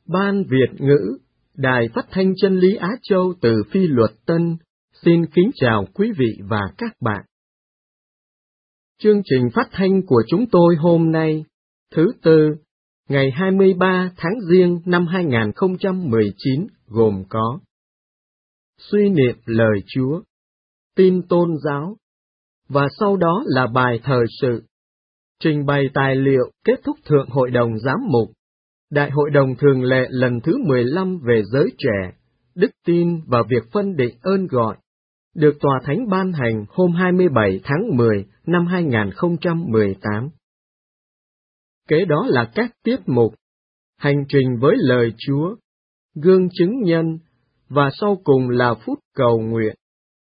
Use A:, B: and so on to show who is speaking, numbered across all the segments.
A: Ban Việt ngữ, Đài Phát thanh Chân lý Á Châu từ Phi Luật Tân, xin kính chào quý vị và các bạn. Chương trình phát thanh của chúng tôi hôm nay, thứ Tư, ngày 23 tháng Giêng năm 2019 gồm có suy niệm lời Chúa, tin tôn giáo, và sau đó là bài thời sự, trình bày tài liệu kết thúc Thượng Hội đồng Giám mục, Đại hội đồng thường lệ lần thứ 15 về giới trẻ, đức tin và việc phân định ơn gọi, được Tòa Thánh ban hành hôm 27 tháng 10 năm 2018. Kế đó là các tiết mục, hành trình với lời Chúa, gương chứng nhân, và sau cùng là phút cầu nguyện.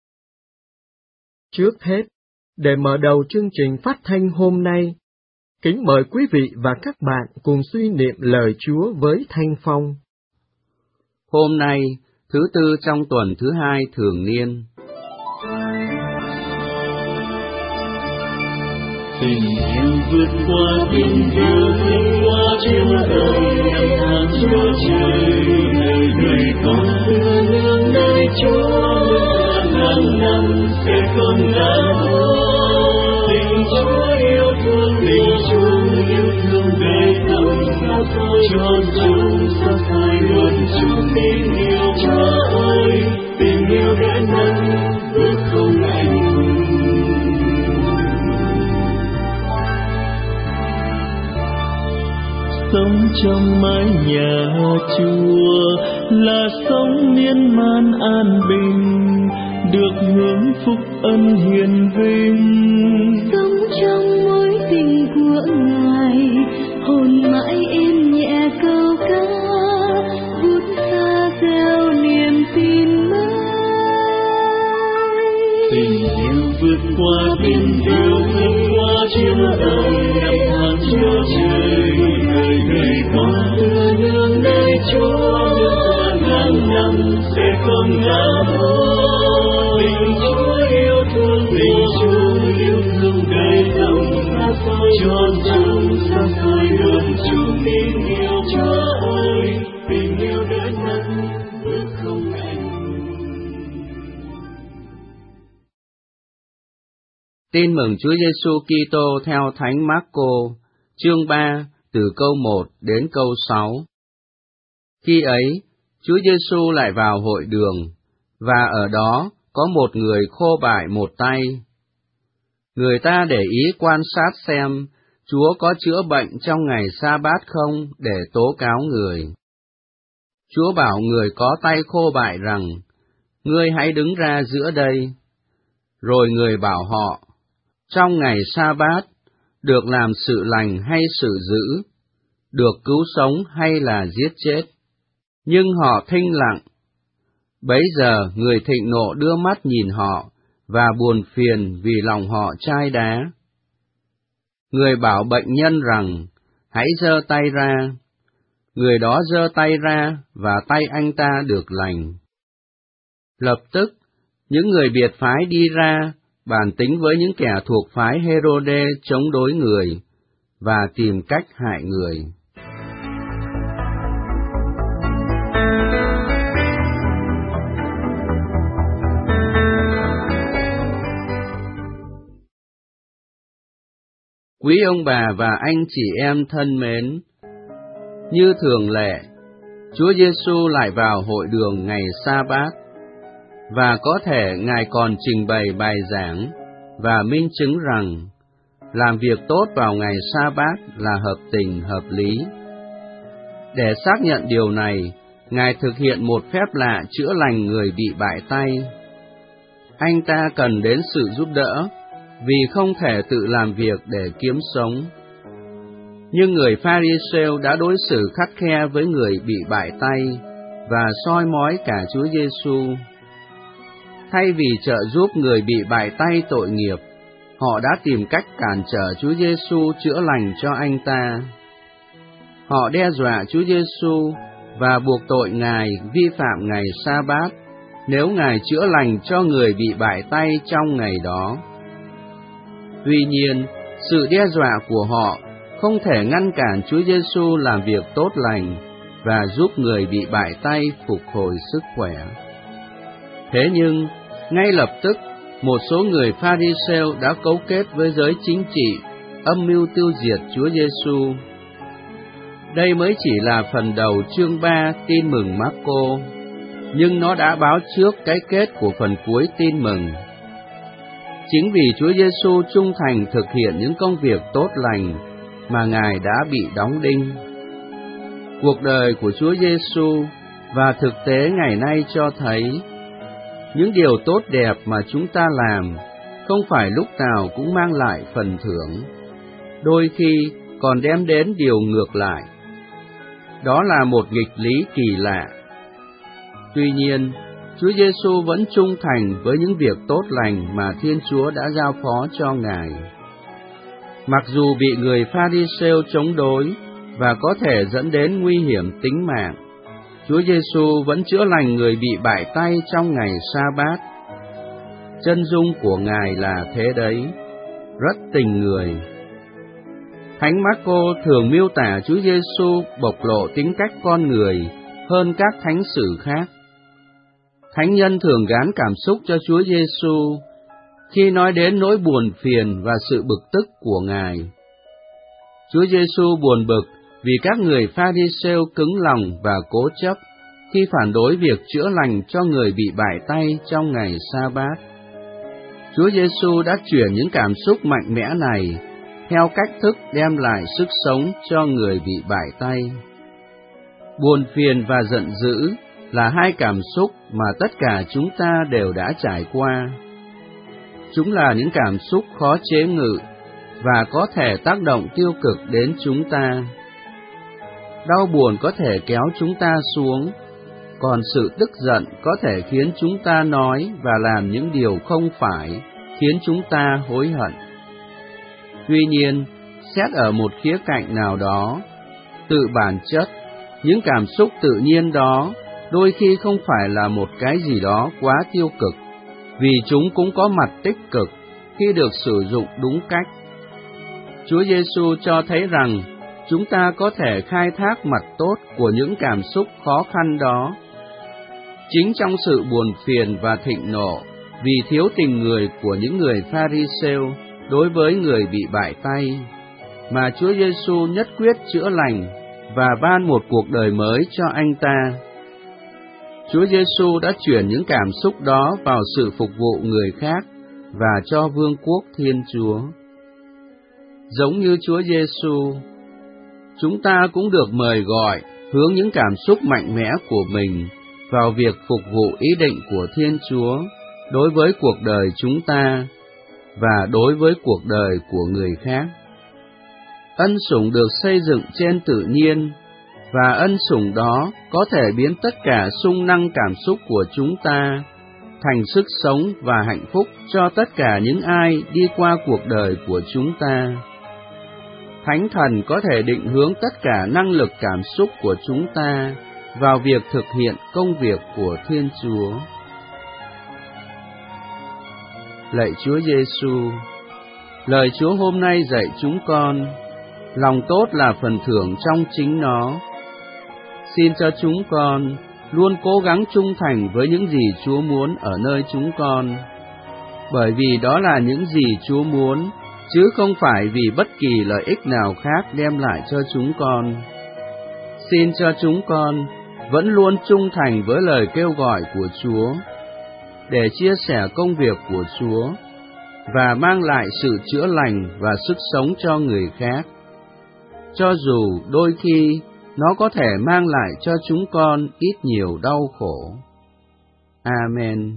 A: Trước hết, để mở đầu chương trình phát thanh hôm nay, kính mời quý vị và các bạn cùng suy niệm lời Chúa với Thanh Phong.
B: Hôm nay, thứ Tư trong tuần thứ 2 thường niên.
C: Tình yêu vượt qua tình yêu vượt qua chiến đời, năm tháng Chúa trời, đời đời con thương nơi Chúa, ngàn năm sẽ không ngã thôi. Tình Chúa yêu thương về tâm xa xôi, cho chúng xa xôi luôn chung tình yêu Chúa ơi, tình yêu đến thân bước không anh. Sống trong mái nhà Chúa là sống miên man an bình, được hưởng phúc ân hiền vinh.
D: Sống trong mối tình của Ngài, hồn mãi êm nhẹ câu ca, vút xa gieo niềm tin mới.
C: Tình yêu vượt qua tình yêu vượt qua chiến đời, năm tháng Chúa trời, đời đời con thương nơi Chúa, ngàn năm sẽ không ngã thôi. Tình Chúa yêu thương đầy tâm xa xôi, cho chúng xa xôi luôn chung tình yêu Chúa ơi, tình yêu đến thân bước không anh.
B: Tin mừng Chúa Giêsu Kitô theo Thánh Mác-cô, chương 3, từ câu 1 đến câu 6. Khi ấy, Chúa Giêsu lại vào hội đường, và ở đó có một người khô bại một tay. Người ta để ý quan sát xem Chúa có chữa bệnh trong ngày Sa-bát không để tố cáo người. Chúa bảo người có tay khô bại rằng, ngươi hãy đứng ra giữa đây. Rồi người bảo họ, trong ngày Sa-bát, được làm sự lành hay sự dữ, được cứu sống hay là giết chết. Nhưng họ thinh lặng. Bấy giờ người thịnh nộ đưa mắt nhìn họ, và buồn phiền vì lòng họ chai đá. Người bảo bệnh nhân rằng, hãy giơ tay ra. Người đó giơ tay ra, và tay anh ta được lành. Lập tức, những người biệt phái đi ra, bàn tính với những kẻ thuộc phái Hê-rô-đê chống đối người, và tìm cách hại người. Quý ông bà và anh chị em thân mến, như thường lệ, Chúa Giêsu lại vào hội đường ngày Sa-bát, và có thể Ngài còn trình bày bài giảng và minh chứng rằng làm việc tốt vào ngày Sa-bát là hợp tình hợp lý. Để xác nhận điều này, Ngài thực hiện một phép lạ chữa lành người bị bại tay. Anh ta cần đến sự giúp đỡ, vì không thể tự làm việc để kiếm sống. Nhưng người Pha-ri-sêu đã đối xử khắt khe với người bị bại tay, và soi mói cả Chúa Giêsu. Thay vì trợ giúp người bị bại tay tội nghiệp, họ đã tìm cách cản trở Chúa Giêsu chữa lành cho anh ta. Họ đe dọa Chúa Giêsu và buộc tội Ngài vi phạm ngày Sa-bát nếu Ngài chữa lành cho người bị bại tay trong ngày đó. Tuy nhiên, sự đe dọa của họ không thể ngăn cản Chúa Giêsu làm việc tốt lành, và giúp người bị bại tay phục hồi sức khỏe. Thế nhưng, ngay lập tức, một số người Pha-ri-sêu đã cấu kết với giới chính trị, âm mưu tiêu diệt Chúa Giêsu. Đây mới chỉ là phần đầu chương 3 tin mừng Mác-cô, nhưng nó đã báo trước cái kết của phần cuối tin mừng. Chính vì Chúa Giêsu trung thành thực hiện những công việc tốt lành mà Ngài đã bị đóng đinh. Cuộc đời của Chúa Giêsu và thực tế ngày nay cho thấy những điều tốt đẹp mà chúng ta làm không phải lúc nào cũng mang lại phần thưởng, đôi khi còn đem đến điều ngược lại. Đó là một nghịch lý kỳ lạ. Tuy nhiên, Chúa Giêsu vẫn trung thành với những việc tốt lành mà Thiên Chúa đã giao phó cho Ngài. Mặc dù bị người Pha-ri-sêu chống đối và có thể dẫn đến nguy hiểm tính mạng, Chúa Giêsu vẫn chữa lành người bị bại tay trong ngày Sa-bát. Chân dung của Ngài là thế đấy, rất tình người. Thánh Mác-cô thường miêu tả Chúa Giêsu bộc lộ tính cách con người hơn các thánh sử khác. Thánh nhân thường gán cảm xúc cho Chúa Giêsu khi nói đến nỗi buồn phiền và sự bực tức của Ngài. Chúa Giêsu buồn bực vì các người Pha-ri-sêu cứng lòng và cố chấp khi phản đối việc chữa lành cho người bị bại tay trong ngày Sa-bát. Chúa Giêsu đã chuyển những cảm xúc mạnh mẽ này theo cách thức đem lại sức sống cho người bị bại tay. Buồn phiền và giận dữ là hai cảm xúc mà tất cả chúng ta đều đã trải qua. Chúng là những cảm xúc khó chế ngự và có thể tác động tiêu cực đến chúng ta. Đau buồn có thể kéo chúng ta xuống, còn sự tức giận có thể khiến chúng ta nói và làm những điều không phải, khiến chúng ta hối hận. Tuy nhiên, xét ở một khía cạnh nào đó, tự bản chất, những cảm xúc tự nhiên đó đôi khi không phải là một cái gì đó quá tiêu cực, vì chúng cũng có mặt tích cực khi được sử dụng đúng cách. Chúa Giêsu cho thấy rằng chúng ta có thể khai thác mặt tốt của những cảm xúc khó khăn đó. Chính trong sự buồn phiền và thịnh nộ vì thiếu tình người của những người Pha-ri-sêu đối với người bị bại tay, mà Chúa Giêsu nhất quyết chữa lành và ban một cuộc đời mới cho anh ta. Chúa Giêsu đã chuyển những cảm xúc đó vào sự phục vụ người khác và cho vương quốc Thiên Chúa. Giống như Chúa Giêsu, chúng ta cũng được mời gọi hướng những cảm xúc mạnh mẽ của mình vào việc phục vụ ý định của Thiên Chúa đối với cuộc đời chúng ta và đối với cuộc đời của người khác. Ân sủng được xây dựng trên tự nhiên, và ân sủng đó có thể biến tất cả xung năng cảm xúc của chúng ta thành sức sống và hạnh phúc cho tất cả những ai đi qua cuộc đời của chúng ta. Thánh Thần có thể định hướng tất cả năng lực cảm xúc của chúng ta vào việc thực hiện công việc của Thiên Chúa. Lạy Chúa Giêsu, lời Chúa hôm nay dạy chúng con, lòng tốt là phần thưởng trong chính nó. Xin cho chúng con luôn cố gắng trung thành với những gì Chúa muốn ở nơi chúng con, bởi vì đó là những gì Chúa muốn, chứ không phải vì bất kỳ lợi ích nào khác đem lại cho chúng con. Xin cho chúng con vẫn luôn trung thành với lời kêu gọi của Chúa, để chia sẻ công việc của Chúa và mang lại sự chữa lành và sức sống cho người khác, cho dù đôi khi nó có thể mang lại cho chúng con ít nhiều đau khổ. Amen.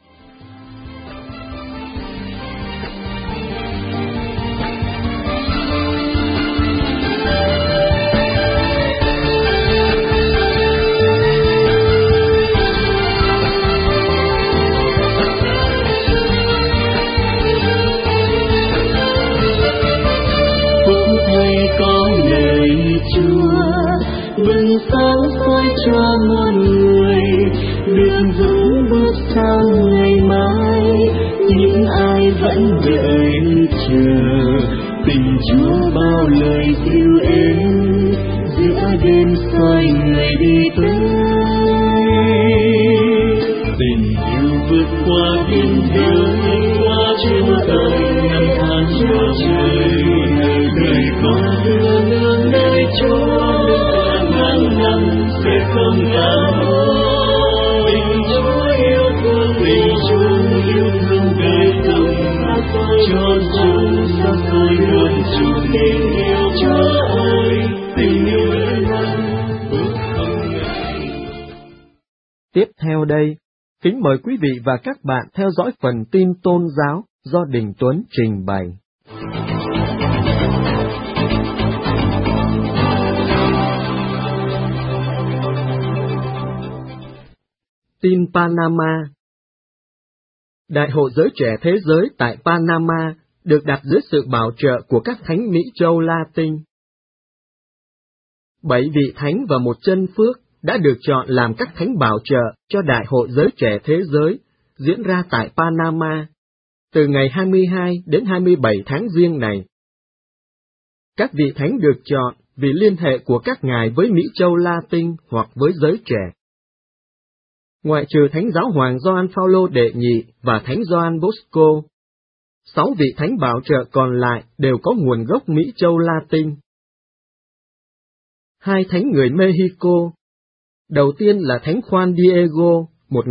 C: Bừng sáng soi cho muôn người, đường vững bước sang ngày mai. Những ai vẫn đợi chờ, tình Chúa bao lời dịu êm, giữa đêm soi người ngày đi tới. Tình yêu vượt qua biên giới, qua trên đời năm tháng Chúa trời, đời con đưa nương nơi Chúa ngàn năm sẽ không cảm ơn. Tình Chúa yêu thương, tình Chúa yêu thương đời sống cho chúng xa xôi luôn chung tình yêu Chúa ơi, tình yêu lớn hơn bước không ngại.
A: Tiếp theo đây, kính mời quý vị và các bạn theo dõi phần tin tôn giáo do Đình Tuấn trình bày. Tin Panama. Đại hội giới trẻ thế giới tại Panama được đặt dưới sự bảo trợ của các thánh Mỹ Châu Latin. 7 vị thánh và một chân phước đã được chọn làm các thánh bảo trợ cho Đại hội giới trẻ thế giới diễn ra tại Panama từ ngày 22 đến 27 tháng Giêng này. Các vị thánh được chọn vì liên hệ của các ngài với Mỹ Châu Latin hoặc với giới trẻ. Ngoại trừ Thánh Giáo Hoàng Gioan Phaolô đệ nhị và Thánh Gioan Bosco, 6 vị thánh bảo trợ còn lại đều có nguồn gốc Mỹ Châu Latin. 2 thánh người Mexico. Đầu tiên là Thánh Juan Diego,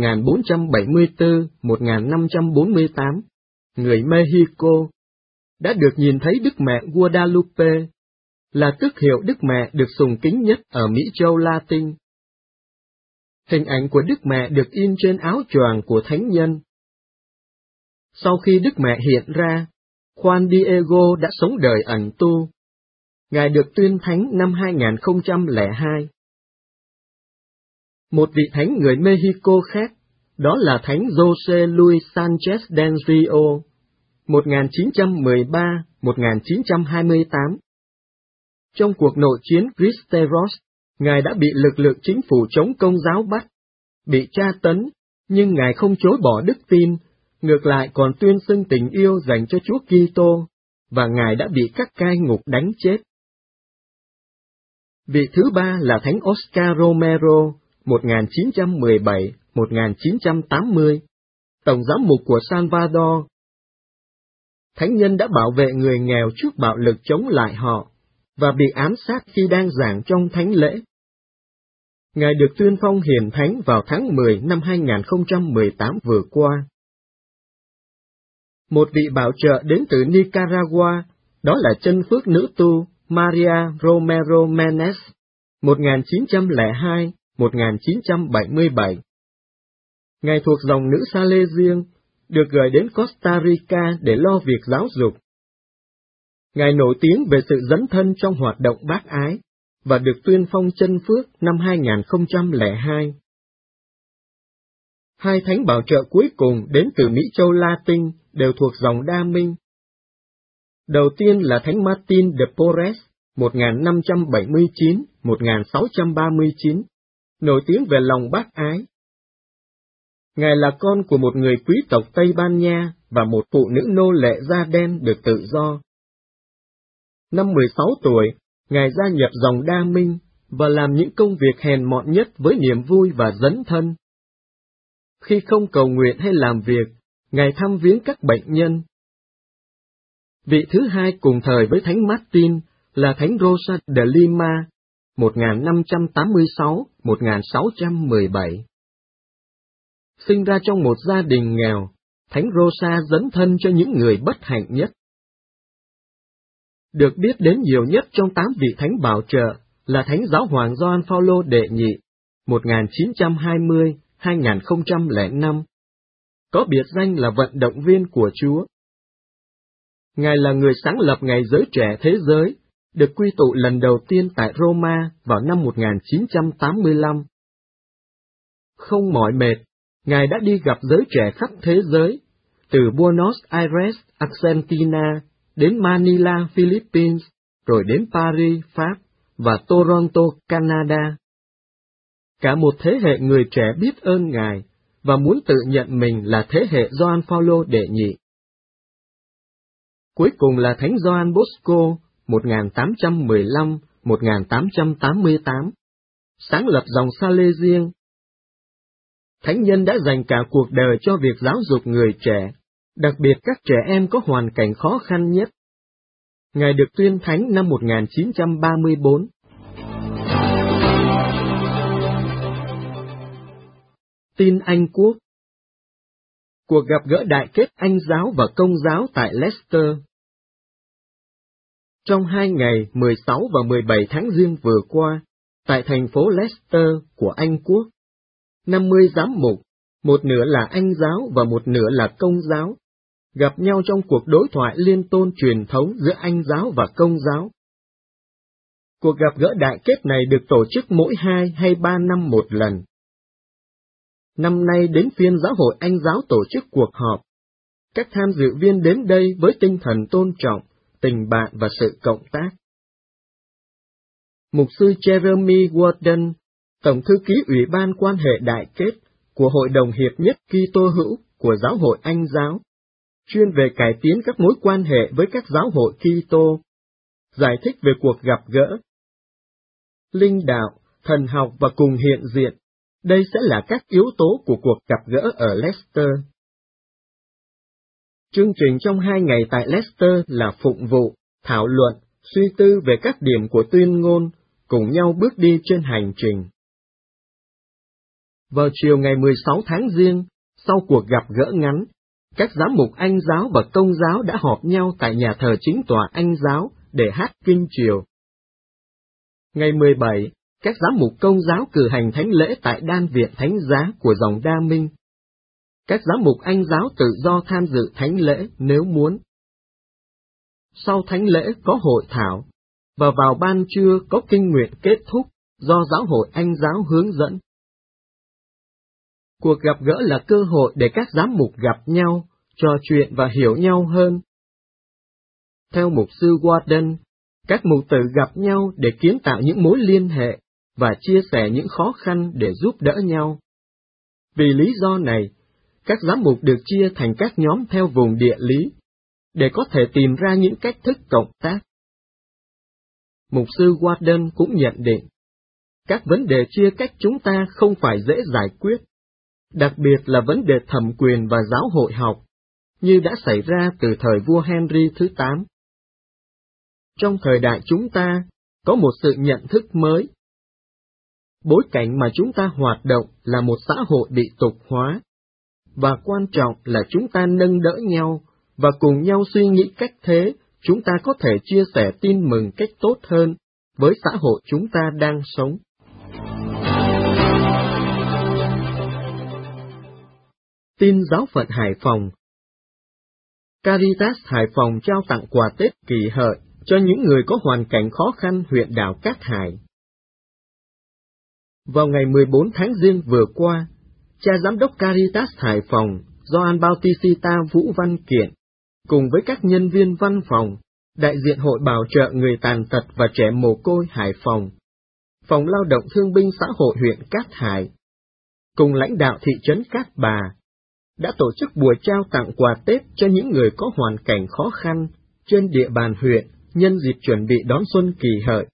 A: 1474-1548, người Mexico, đã được nhìn thấy Đức Mẹ Guadalupe, là tước hiệu Đức Mẹ được sùng kính nhất ở Mỹ Châu Latin. Hình ảnh của Đức Mẹ được in trên áo choàng của thánh nhân. Sau khi Đức Mẹ hiện ra, Juan Diego đã sống đời ẩn tu. Ngài được tuyên thánh năm 2002. Một vị thánh người Mexico khác, đó là Thánh José Luis Sánchez del Rio, 1913-1928. Trong cuộc nội chiến Cristeros, Ngài đã bị lực lượng chính phủ chống công giáo bắt, bị tra tấn, nhưng Ngài không chối bỏ đức tin, ngược lại còn tuyên xưng tình yêu dành cho Chúa Kitô, và Ngài đã bị các cai ngục đánh chết. Vị thứ ba là Thánh Oscar Romero, 1917-1980, Tổng giám mục của Salvador. Thánh nhân đã bảo vệ người nghèo trước bạo lực chống lại họ, và bị ám sát khi đang giảng trong thánh lễ. Ngài được tuyên phong hiền thánh vào tháng 10 năm 2018 vừa qua. Một vị bảo trợ đến từ Nicaragua, đó là chân phước nữ tu Maria Romero Menes, 1902-1977. Ngài thuộc dòng nữ Salesian, được gửi đến Costa Rica để lo việc giáo dục. Ngài nổi tiếng về sự dấn thân trong hoạt động bác ái, và được tuyên phong chân phước năm 2002. 2 thánh bảo trợ cuối cùng đến từ Mỹ Châu Latin đều thuộc dòng Đa Minh. Đầu tiên là Thánh Martin de Porres, 1579-1639, nổi tiếng về lòng bác ái. Ngài là con của một người quý tộc Tây Ban Nha và một phụ nữ nô lệ da đen được tự do. Năm 16 tuổi, Ngài gia nhập dòng Đa Minh và làm những công việc hèn mọn nhất với niềm vui và dấn thân. Khi không cầu nguyện hay làm việc, Ngài thăm viếng các bệnh nhân. Vị thứ hai cùng thời với Thánh Martin là Thánh Rosa de Lima, 1586-1617. Sinh ra trong một gia đình nghèo, Thánh Rosa dấn thân cho những người bất hạnh nhất. Được biết đến nhiều nhất trong 8 vị thánh bảo trợ là Thánh Giáo Hoàng Gioan Phaolô đệ nhị, 1920-2005, có biệt danh là vận động viên của Chúa. Ngài là người sáng lập Ngày Giới Trẻ Thế Giới, được quy tụ lần đầu tiên tại Roma vào năm 1985. Không mỏi mệt, Ngài đã đi gặp giới trẻ khắp thế giới, từ Buenos Aires, Argentina, đến Manila, Philippines, rồi đến Paris, Pháp, và Toronto, Canada. Cả một thế hệ người trẻ biết ơn Ngài, và muốn tự nhận mình là thế hệ Gioan Phaolô đệ nhị. Cuối cùng là Thánh Gioan Bosco, 1815-1888, sáng lập dòng Salesian. Thánh nhân đã dành cả cuộc đời cho việc giáo dục người trẻ, đặc biệt các trẻ em có hoàn cảnh khó khăn nhất. Ngài được tuyên thánh năm 1934. Tin Anh Quốc. Cuộc gặp gỡ đại kết Anh giáo và Công giáo tại Leicester. Trong 2 ngày 16 và 17 tháng Giêng vừa qua, tại thành phố Leicester của Anh Quốc, 50 giám mục, một nửa là Anh giáo và một nửa là Công giáo, gặp nhau trong cuộc đối thoại liên tôn truyền thống giữa Anh giáo và Công giáo. Cuộc gặp gỡ đại kết này được tổ chức mỗi 2 hay 3 năm một lần. Năm nay đến phiên Giáo hội Anh giáo tổ chức cuộc họp. Các tham dự viên đến đây với tinh thần tôn trọng, tình bạn và sự cộng tác. Mục sư Jeremy Warden, Tổng thư ký Ủy ban quan hệ đại kết của Hội đồng Hiệp nhất Kitô hữu của Giáo hội Anh giáo, chuyên về cải tiến các mối quan hệ với các giáo hội Kitô, giải thích về cuộc gặp gỡ. Linh đạo, thần học và cùng hiện diện, đây sẽ là các yếu tố của cuộc gặp gỡ ở Leicester. Chương trình trong 2 ngày tại Leicester là phụng vụ, thảo luận, suy tư về các điểm của tuyên ngôn, cùng nhau bước đi trên hành trình. Vào chiều ngày 16 tháng Giêng, sau cuộc gặp gỡ ngắn, các giám mục Anh giáo và Công giáo đã họp nhau tại nhà thờ chính tòa Anh giáo để hát kinh chiều. Ngày 17, các giám mục Công giáo cử hành thánh lễ tại đan viện thánh giá của dòng Đa Minh. Các giám mục Anh giáo tự do tham dự thánh lễ nếu muốn. Sau thánh lễ có hội thảo, và vào ban trưa có kinh nguyện kết thúc do Giáo hội Anh giáo hướng dẫn. Cuộc gặp gỡ là cơ hội để các giám mục gặp nhau, trò chuyện và hiểu nhau hơn. Theo mục sư Warden, các mục tử gặp nhau để kiến tạo những mối liên hệ và chia sẻ những khó khăn để giúp đỡ nhau. Vì lý do này, các giám mục được chia thành các nhóm theo vùng địa lý, để có thể tìm ra những cách thức cộng tác. Mục sư Warden cũng nhận định, các vấn đề chia cách chúng ta không phải dễ giải quyết, đặc biệt là vấn đề thẩm quyền và giáo hội học, như đã xảy ra từ thời vua Henry thứ 8. Trong thời đại chúng ta, có một sự nhận thức mới. Bối cảnh mà chúng ta hoạt động là một xã hội bị tục hóa, và quan trọng là chúng ta nâng đỡ nhau, và cùng nhau suy nghĩ cách thế, chúng ta có thể chia sẻ tin mừng cách tốt hơn với xã hội chúng ta đang sống. Tin giáo phận Hải Phòng. Caritas Hải Phòng trao tặng quà Tết Kỷ Hợi cho những người có hoàn cảnh khó khăn huyện đảo Cát Hải. Vào ngày 14 tháng Giêng vừa qua, cha giám đốc Caritas Hải Phòng, Gioan Bautista Vũ Văn Kiện, cùng với các nhân viên văn phòng, đại diện Hội Bảo trợ Người Tàn tật và Trẻ Mồ Côi Hải Phòng, Phòng Lao động Thương binh Xã hội huyện Cát Hải, cùng lãnh đạo thị trấn Cát Bà, đã tổ chức buổi trao tặng quà Tết cho những người có hoàn cảnh khó khăn trên địa bàn huyện nhân dịp chuẩn bị đón Xuân Kỷ Hợi.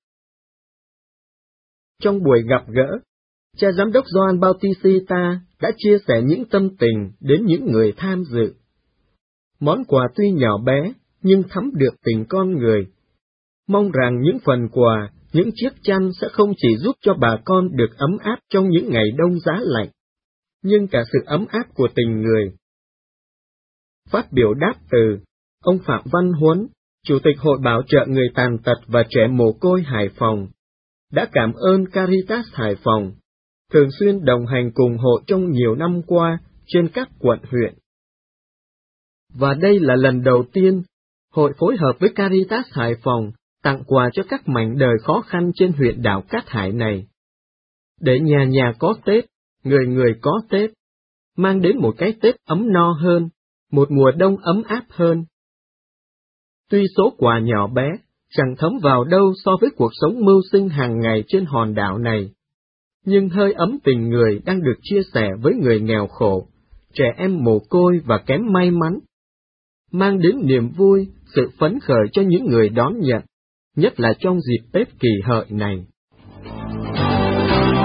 A: Trong buổi gặp gỡ, cha giám đốc Gioan Bautista đã chia sẻ những tâm tình đến những người tham dự. Món quà tuy nhỏ bé, nhưng thấm được tình con người. Mong rằng những phần quà, những chiếc chăn sẽ không chỉ giúp cho bà con được ấm áp trong những ngày đông giá lạnh, nhưng cả sự ấm áp của tình người. Phát biểu đáp từ, ông Phạm Văn Huấn, Chủ tịch Hội Bảo trợ Người Tàn tật và Trẻ Mồ Côi Hải Phòng, đã cảm ơn Caritas Hải Phòng, thường xuyên đồng hành cùng hội trong nhiều năm qua trên các quận huyện. Và đây là lần đầu tiên, hội phối hợp với Caritas Hải Phòng tặng quà cho các mảnh đời khó khăn trên huyện đảo Cát Hải này. Để nhà nhà có Tết, người người có Tết, mang đến một cái Tết ấm no hơn, một mùa đông ấm áp hơn. Tuy số quà nhỏ bé, chẳng thấm vào đâu so với cuộc sống mưu sinh hàng ngày trên hòn đảo này, nhưng hơi ấm tình người đang được chia sẻ với người nghèo khổ, trẻ em mồ côi và kém may mắn, mang đến niềm vui, sự phấn khởi cho những người đón nhận, nhất là trong dịp Tết Kỷ Hợi này.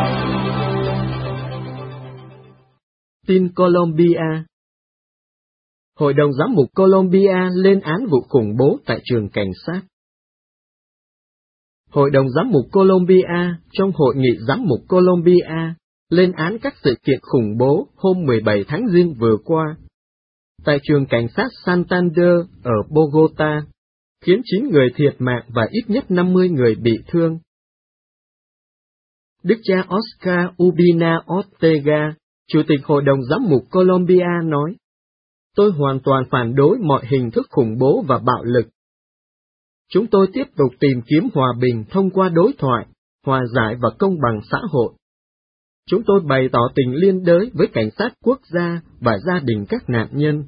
A: Tin Colombia. Hội đồng giám mục Colombia lên án vụ khủng bố tại trường cảnh sát. Hội đồng giám mục Colombia trong hội nghị giám mục Colombia lên án các sự kiện khủng bố hôm 17 tháng Giêng vừa qua tại trường cảnh sát Santander ở Bogota, khiến 9 người thiệt mạng và ít nhất 50 người bị thương. Đức cha Oscar Ubina Ortega, Chủ tịch Hội đồng giám mục Colombia nói, tôi hoàn toàn phản đối mọi hình thức khủng bố và bạo lực. Chúng tôi tiếp tục tìm kiếm hòa bình thông qua đối thoại, hòa giải và công bằng xã hội. Chúng tôi bày tỏ tình liên đới với cảnh sát quốc gia và gia đình các nạn nhân.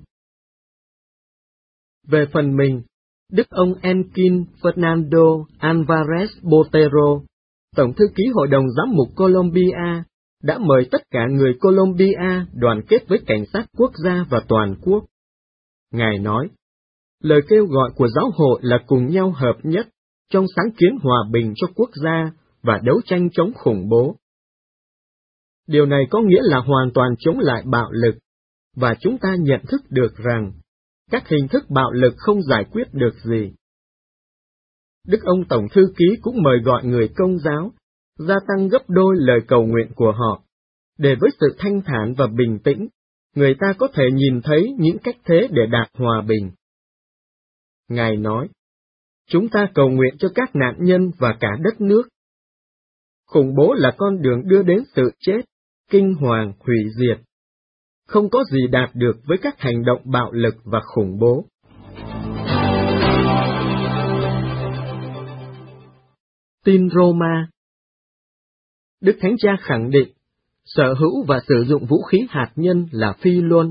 A: Về phần mình, Đức ông Enkin Fernando Alvarez Botero, Tổng thư ký Hội đồng giám mục Colombia, đã mời tất cả người Colombia đoàn kết với cảnh sát quốc gia và toàn quốc. Ngài nói, lời kêu gọi của giáo hội là cùng nhau hợp nhất trong sáng kiến hòa bình cho quốc gia và đấu tranh chống khủng bố. Điều này có nghĩa là hoàn toàn chống lại bạo lực, và chúng ta nhận thức được rằng các hình thức bạo lực không giải quyết được gì. Đức ông Tổng thư ký cũng mời gọi người Công giáo gia tăng gấp đôi lời cầu nguyện của họ, để với sự thanh thản và bình tĩnh, người ta có thể nhìn thấy những cách thế để đạt hòa bình. Ngài nói, chúng ta cầu nguyện cho các nạn nhân và cả đất nước. Khủng bố là con đường đưa đến sự chết, kinh hoàng, hủy diệt. Không có gì đạt được với các hành động bạo lực và khủng bố. Tin Roma. Đức Thánh Cha khẳng định, sở hữu và sử dụng vũ khí hạt nhân là phi luân.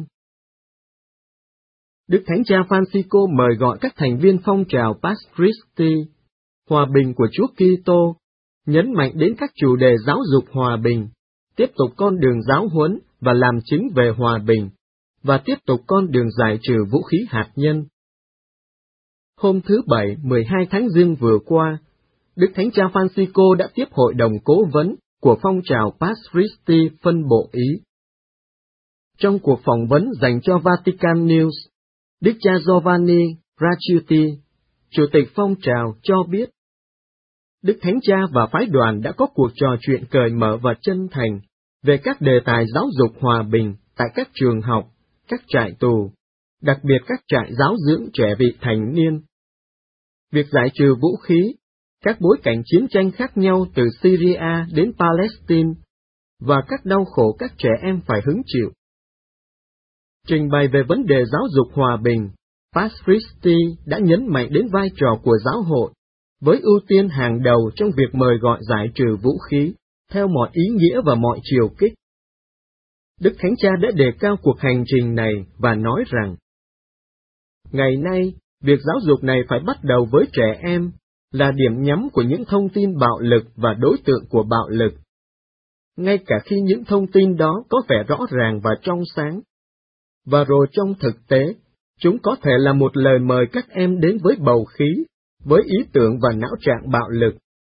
A: Đức Thánh Cha Francisco mời gọi các thành viên phong trào Pax Christi, hòa bình của Chúa Kitô, nhấn mạnh đến các chủ đề giáo dục hòa bình, tiếp tục con đường giáo huấn và làm chứng về hòa bình, và tiếp tục con đường giải trừ vũ khí hạt nhân. Hôm thứ Bảy 12 tháng Giêng vừa qua, Đức Thánh Cha Francisco đã tiếp hội đồng cố vấn của phong trào Pax Christi phân bộ Ý. Trong cuộc phỏng vấn dành cho Vatican News, Đức cha Giovanni Racciuti, Chủ tịch phong trào cho biết, Đức Thánh Cha và phái đoàn đã có cuộc trò chuyện cởi mở và chân thành về các đề tài giáo dục hòa bình tại các trường học, các trại tù, đặc biệt các trại giáo dưỡng trẻ vị thành niên. Việc giải trừ vũ khí, các bối cảnh chiến tranh khác nhau từ Syria đến Palestine, và các đau khổ các trẻ em phải hứng chịu. Trình bày về vấn đề giáo dục hòa bình, Pax Christi đã nhấn mạnh đến vai trò của giáo hội, với ưu tiên hàng đầu trong việc mời gọi giải trừ vũ khí, theo mọi ý nghĩa và mọi chiều kích. Đức Thánh Cha đã đề cao cuộc hành trình này và nói rằng, ngày nay, việc giáo dục này phải bắt đầu với trẻ em, là điểm nhắm của những thông tin bạo lực và đối tượng của bạo lực. Ngay cả khi những thông tin đó có vẻ rõ ràng và trong sáng. Và rồi trong thực tế, chúng có thể là một lời mời các em đến với bầu khí, với ý tưởng và não trạng bạo lực.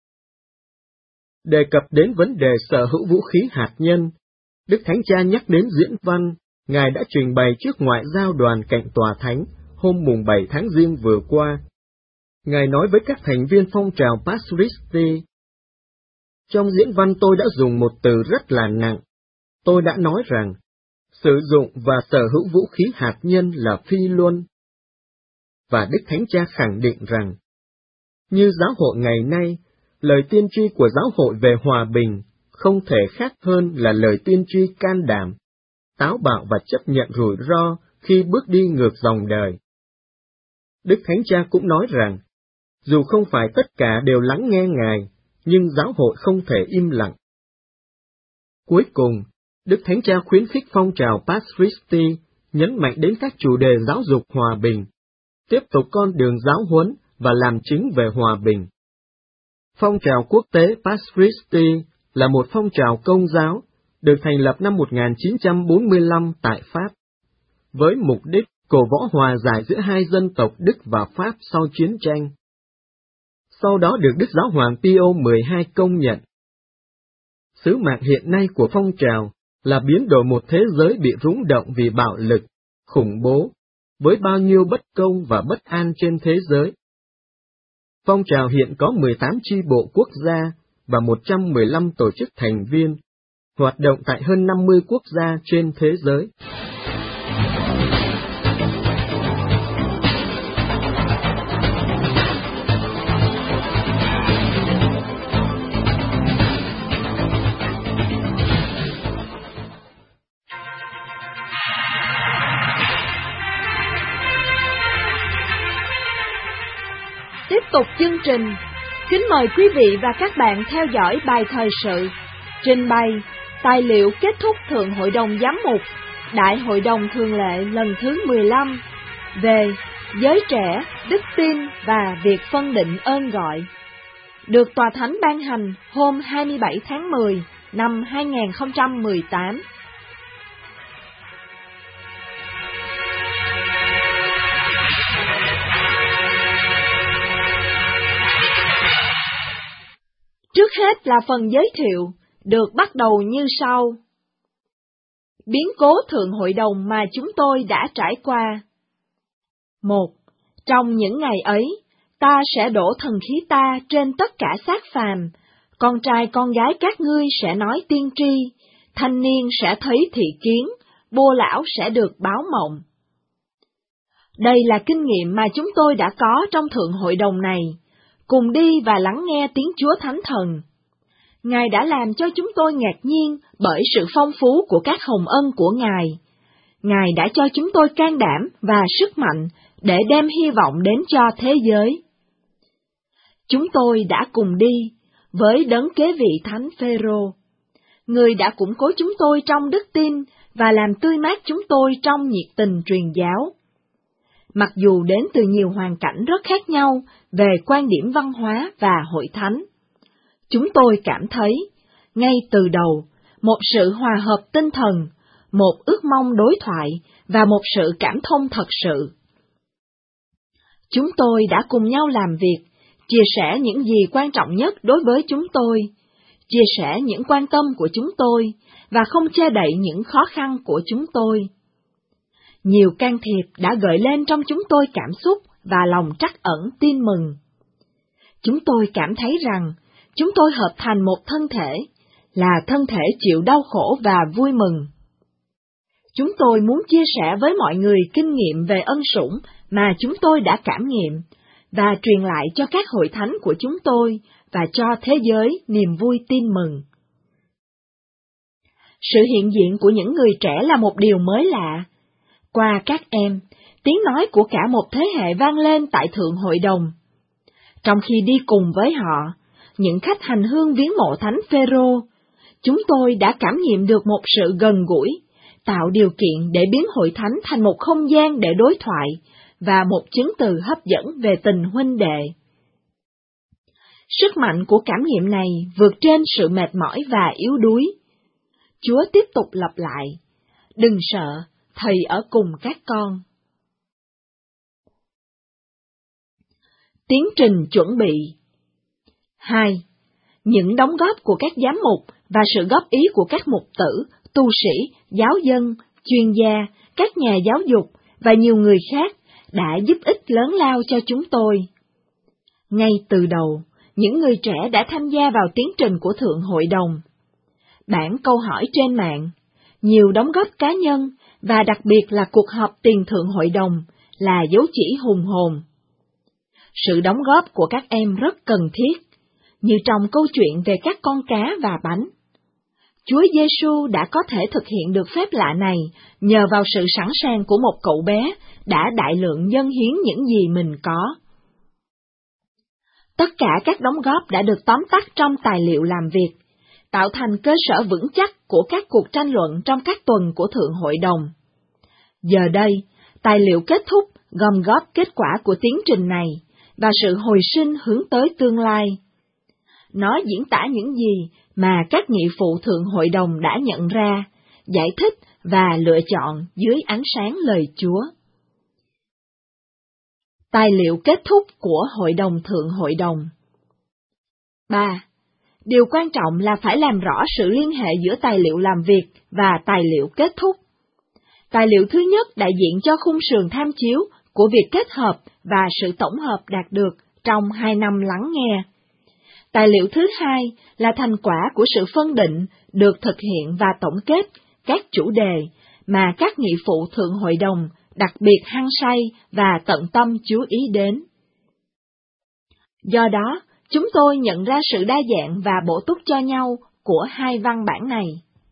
A: Đề cập đến vấn đề sở hữu vũ khí hạt nhân, Đức Thánh Cha nhắc đến diễn văn Ngài đã trình bày trước ngoại giao đoàn cạnh tòa thánh hôm mùng 7 tháng Giêng vừa qua. Ngài nói với các thành viên phong trào Pax Christi, trong diễn văn tôi đã dùng một từ rất là nặng. Tôi đã nói rằng, sử dụng và sở hữu vũ khí hạt nhân là phi luân. Và Đức Thánh Cha khẳng định rằng, như giáo hội ngày nay, lời tiên tri của giáo hội về hòa bình không thể khác hơn là lời tiên tri can đảm, táo bạo và chấp nhận rủi ro khi bước đi ngược dòng đời. Đức Thánh Cha cũng nói rằng, dù không phải tất cả đều lắng nghe Ngài, nhưng giáo hội không thể im lặng. Cuối cùng, Đức Thánh Cha khuyến khích phong trào Pax Christi nhấn mạnh đến các chủ đề giáo dục hòa bình, tiếp tục con đường giáo huấn và làm chứng về hòa bình. Phong trào quốc tế Pax Christi là một phong trào công giáo, được thành lập năm 1945 tại Pháp, với mục đích cổ võ hòa giải giữa hai dân tộc Đức và Pháp sau chiến tranh. Sau đó được Đức Giáo hoàng Pio XII công nhận. Sứ mạng hiện nay của phong trào là biến đổi một thế giới bị rúng động vì bạo lực, khủng bố, với bao nhiêu bất công và bất an trên thế giới. Phong trào hiện có 18 chi bộ quốc gia và 115 tổ chức thành viên, hoạt động tại hơn 50 quốc gia trên thế giới.
E: Tiếp tục chương trình, kính mời quý vị và các bạn theo dõi bài thời sự, trình bày tài liệu kết thúc Thượng Hội đồng Giám mục, Đại Hội đồng Thường lệ lần thứ 15 về giới trẻ, đức tin và việc phân định ơn gọi, được Tòa Thánh ban hành hôm 27 tháng 10 năm 2018. Trước hết là phần giới thiệu, được bắt đầu như sau. Biến cố Thượng Hội đồng mà chúng tôi đã trải qua. 1. Trong những ngày ấy, ta sẽ đổ thần khí ta trên tất cả xác phàm, con trai con gái các ngươi sẽ nói tiên tri, thanh niên sẽ thấy thị kiến, bô lão sẽ được báo mộng. Đây là kinh nghiệm mà chúng tôi đã có trong Thượng Hội đồng này. Cùng đi và lắng nghe tiếng Chúa Thánh Thần. Ngài đã làm cho chúng tôi ngạc nhiên bởi sự phong phú của các hồng ân của Ngài. Ngài đã cho chúng tôi can đảm và sức mạnh để đem hy vọng đến cho thế giới. Chúng tôi đã cùng đi với đấng kế vị Thánh Phêrô, người đã củng cố chúng tôi trong đức tin và làm tươi mát chúng tôi trong nhiệt tình truyền giáo. Mặc dù đến từ nhiều hoàn cảnh rất khác nhau về quan điểm văn hóa và hội thánh, chúng tôi cảm thấy, ngay từ đầu, một sự hòa hợp tinh thần, một ước mong đối thoại và một sự cảm thông thật sự. Chúng tôi đã cùng nhau làm việc, chia sẻ những gì quan trọng nhất đối với chúng tôi, chia sẻ những quan tâm của chúng tôi và không che đậy những khó khăn của chúng tôi. Nhiều can thiệp đã gợi lên trong chúng tôi cảm xúc và lòng trắc ẩn tin mừng. Chúng tôi cảm thấy rằng chúng tôi hợp thành một thân thể, là thân thể chịu đau khổ và vui mừng. Chúng tôi muốn chia sẻ với mọi người kinh nghiệm về ân sủng mà chúng tôi đã cảm nghiệm, và truyền lại cho các hội thánh của chúng tôi và cho thế giới niềm vui tin mừng. Sự hiện diện của những người trẻ là một điều mới lạ. Qua các em, tiếng nói của cả một thế hệ vang lên tại Thượng Hội đồng. Trong khi đi cùng với họ, những khách hành hương viếng mộ Thánh Phêrô, chúng tôi đã cảm nghiệm được một sự gần gũi, tạo điều kiện để biến hội thánh thành một không gian để đối thoại và một chứng từ hấp dẫn về tình huynh đệ. Sức mạnh của cảm nghiệm này vượt trên sự mệt mỏi và yếu đuối. Chúa tiếp tục lặp lại, đừng sợ, Thầy ở cùng các con. Tiến trình chuẩn bị. 2. Những đóng góp của các giám mục và sự góp ý của các mục tử, tu sĩ, giáo dân, chuyên gia, các nhà giáo dục và nhiều người khác đã giúp ích lớn lao cho chúng tôi. Ngay từ đầu, những người trẻ đã tham gia vào tiến trình của Thượng Hội đồng. Bản câu hỏi trên mạng, nhiều đóng góp cá nhân và đặc biệt là cuộc họp tiền Thượng Hội đồng là dấu chỉ hùng hồn. Sự đóng góp của các em rất cần thiết, như trong câu chuyện về các con cá và bánh. Chúa Giêsu đã có thể thực hiện được phép lạ này nhờ vào sự sẵn sàng của một cậu bé đã đại lượng dâng hiến những gì mình có. Tất cả các đóng góp đã được tóm tắt trong tài liệu làm việc, tạo thành cơ sở vững chắc của các cuộc tranh luận trong các tuần của Thượng Hội đồng. Giờ đây, tài liệu kết thúc gom góp kết quả của tiến trình này và sự hồi sinh hướng tới tương lai. Nó diễn tả những gì mà các nghị phụ Thượng Hội đồng đã nhận ra, giải thích và lựa chọn dưới ánh sáng lời Chúa. Tài liệu kết thúc của Hội đồng Thượng Hội đồng. 3. Điều quan trọng là phải làm rõ sự liên hệ giữa tài liệu làm việc và tài liệu kết thúc. Tài liệu thứ nhất đại diện cho khung sườn tham chiếu của việc kết hợp và sự tổng hợp đạt được trong 2 năm lắng nghe. Tài liệu thứ hai là thành quả của sự phân định được thực hiện và tổng kết các chủ đề mà các nghị phụ Thượng Hội đồng đặc biệt hăng say và tận tâm chú ý đến. Do đó, chúng tôi nhận ra sự đa dạng và bổ túc cho nhau của hai văn bản này.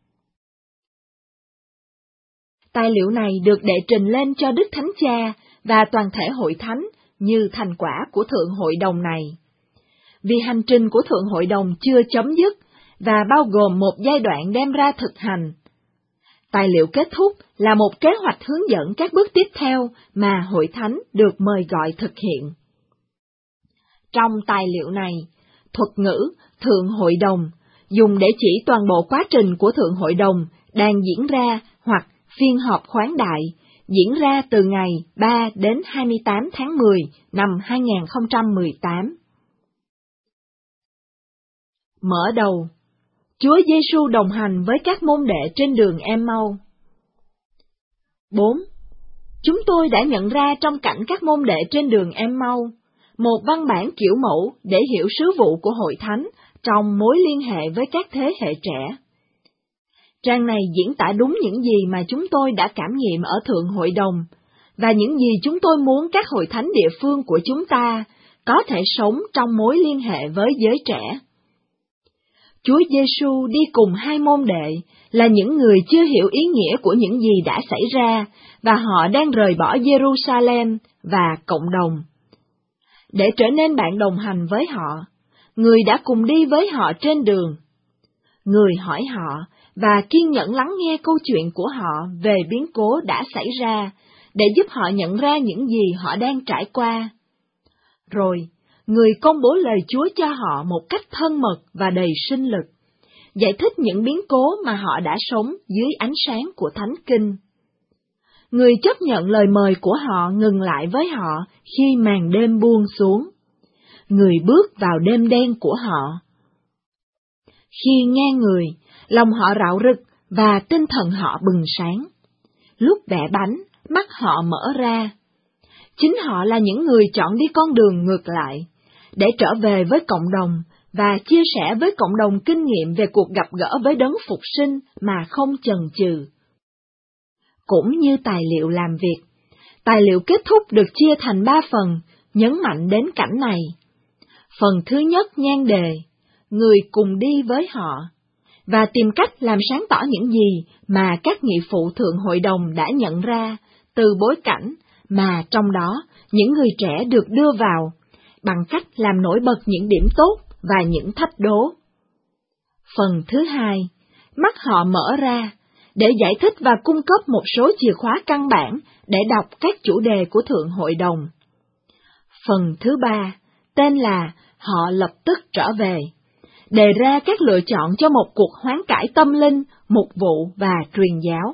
E: Tài liệu này được đệ trình lên cho Đức Thánh Cha và toàn thể Hội Thánh như thành quả của Thượng Hội đồng này. Vì hành trình của Thượng Hội đồng chưa chấm dứt và bao gồm một giai đoạn đem ra thực hành. Tài liệu kết thúc là một kế hoạch hướng dẫn các bước tiếp theo mà Hội Thánh được mời gọi thực hiện. Trong tài liệu này, thuật ngữ Thượng Hội đồng dùng để chỉ toàn bộ quá trình của Thượng Hội đồng đang diễn ra hoặc phiên họp khoáng đại diễn ra từ ngày 3 đến 28 tháng 10 năm 2018. Mở đầu, Chúa Giêsu đồng hành với các môn đệ trên đường Em-mau. 4. Chúng tôi đã nhận ra trong cảnh các môn đệ trên đường Em-mau một văn bản kiểu mẫu để hiểu sứ vụ của Hội Thánh trong mối liên hệ với các thế hệ trẻ. Trang này diễn tả đúng những gì mà chúng tôi đã cảm nghiệm ở Thượng Hội đồng, và những gì chúng tôi muốn các hội thánh địa phương của chúng ta có thể sống trong mối liên hệ với giới trẻ. Chúa Giêsu đi cùng hai môn đệ là những người chưa hiểu ý nghĩa của những gì đã xảy ra, và họ đang rời bỏ Jerusalem và cộng đồng. Để trở nên bạn đồng hành với họ, người đã cùng đi với họ trên đường. Người hỏi họ và kiên nhẫn lắng nghe câu chuyện của họ về biến cố đã xảy ra, để giúp họ nhận ra những gì họ đang trải qua. Rồi, người công bố lời Chúa cho họ một cách thân mật và đầy sinh lực, giải thích những biến cố mà họ đã sống dưới ánh sáng của Thánh Kinh. Người chấp nhận lời mời của họ ngừng lại với họ khi màn đêm buông xuống. Người bước vào đêm đen của họ. Khi nghe người, lòng họ rạo rực và tinh thần họ bừng sáng. Lúc bẻ bánh, mắt họ mở ra. Chính họ là những người chọn đi con đường ngược lại, để trở về với cộng đồng và chia sẻ với cộng đồng kinh nghiệm về cuộc gặp gỡ với đấng phục sinh mà không chần chừ. Cũng như tài liệu làm việc, tài liệu kết thúc được chia thành 3 phần, nhấn mạnh đến cảnh này. Phần thứ nhất nhan đề, người cùng đi với họ, và tìm cách làm sáng tỏ những gì mà các nghị phụ Thượng Hội đồng đã nhận ra từ bối cảnh mà trong đó những người trẻ được đưa vào, bằng cách làm nổi bật những điểm tốt và những thách đố. Phần thứ hai, mắt họ mở ra, để giải thích và cung cấp một số chìa khóa căn bản để đọc các chủ đề của Thượng Hội đồng. Phần thứ ba, tên là Họ lập tức trở về, đề ra các lựa chọn cho một cuộc hoán cải tâm linh, mục vụ và truyền giáo.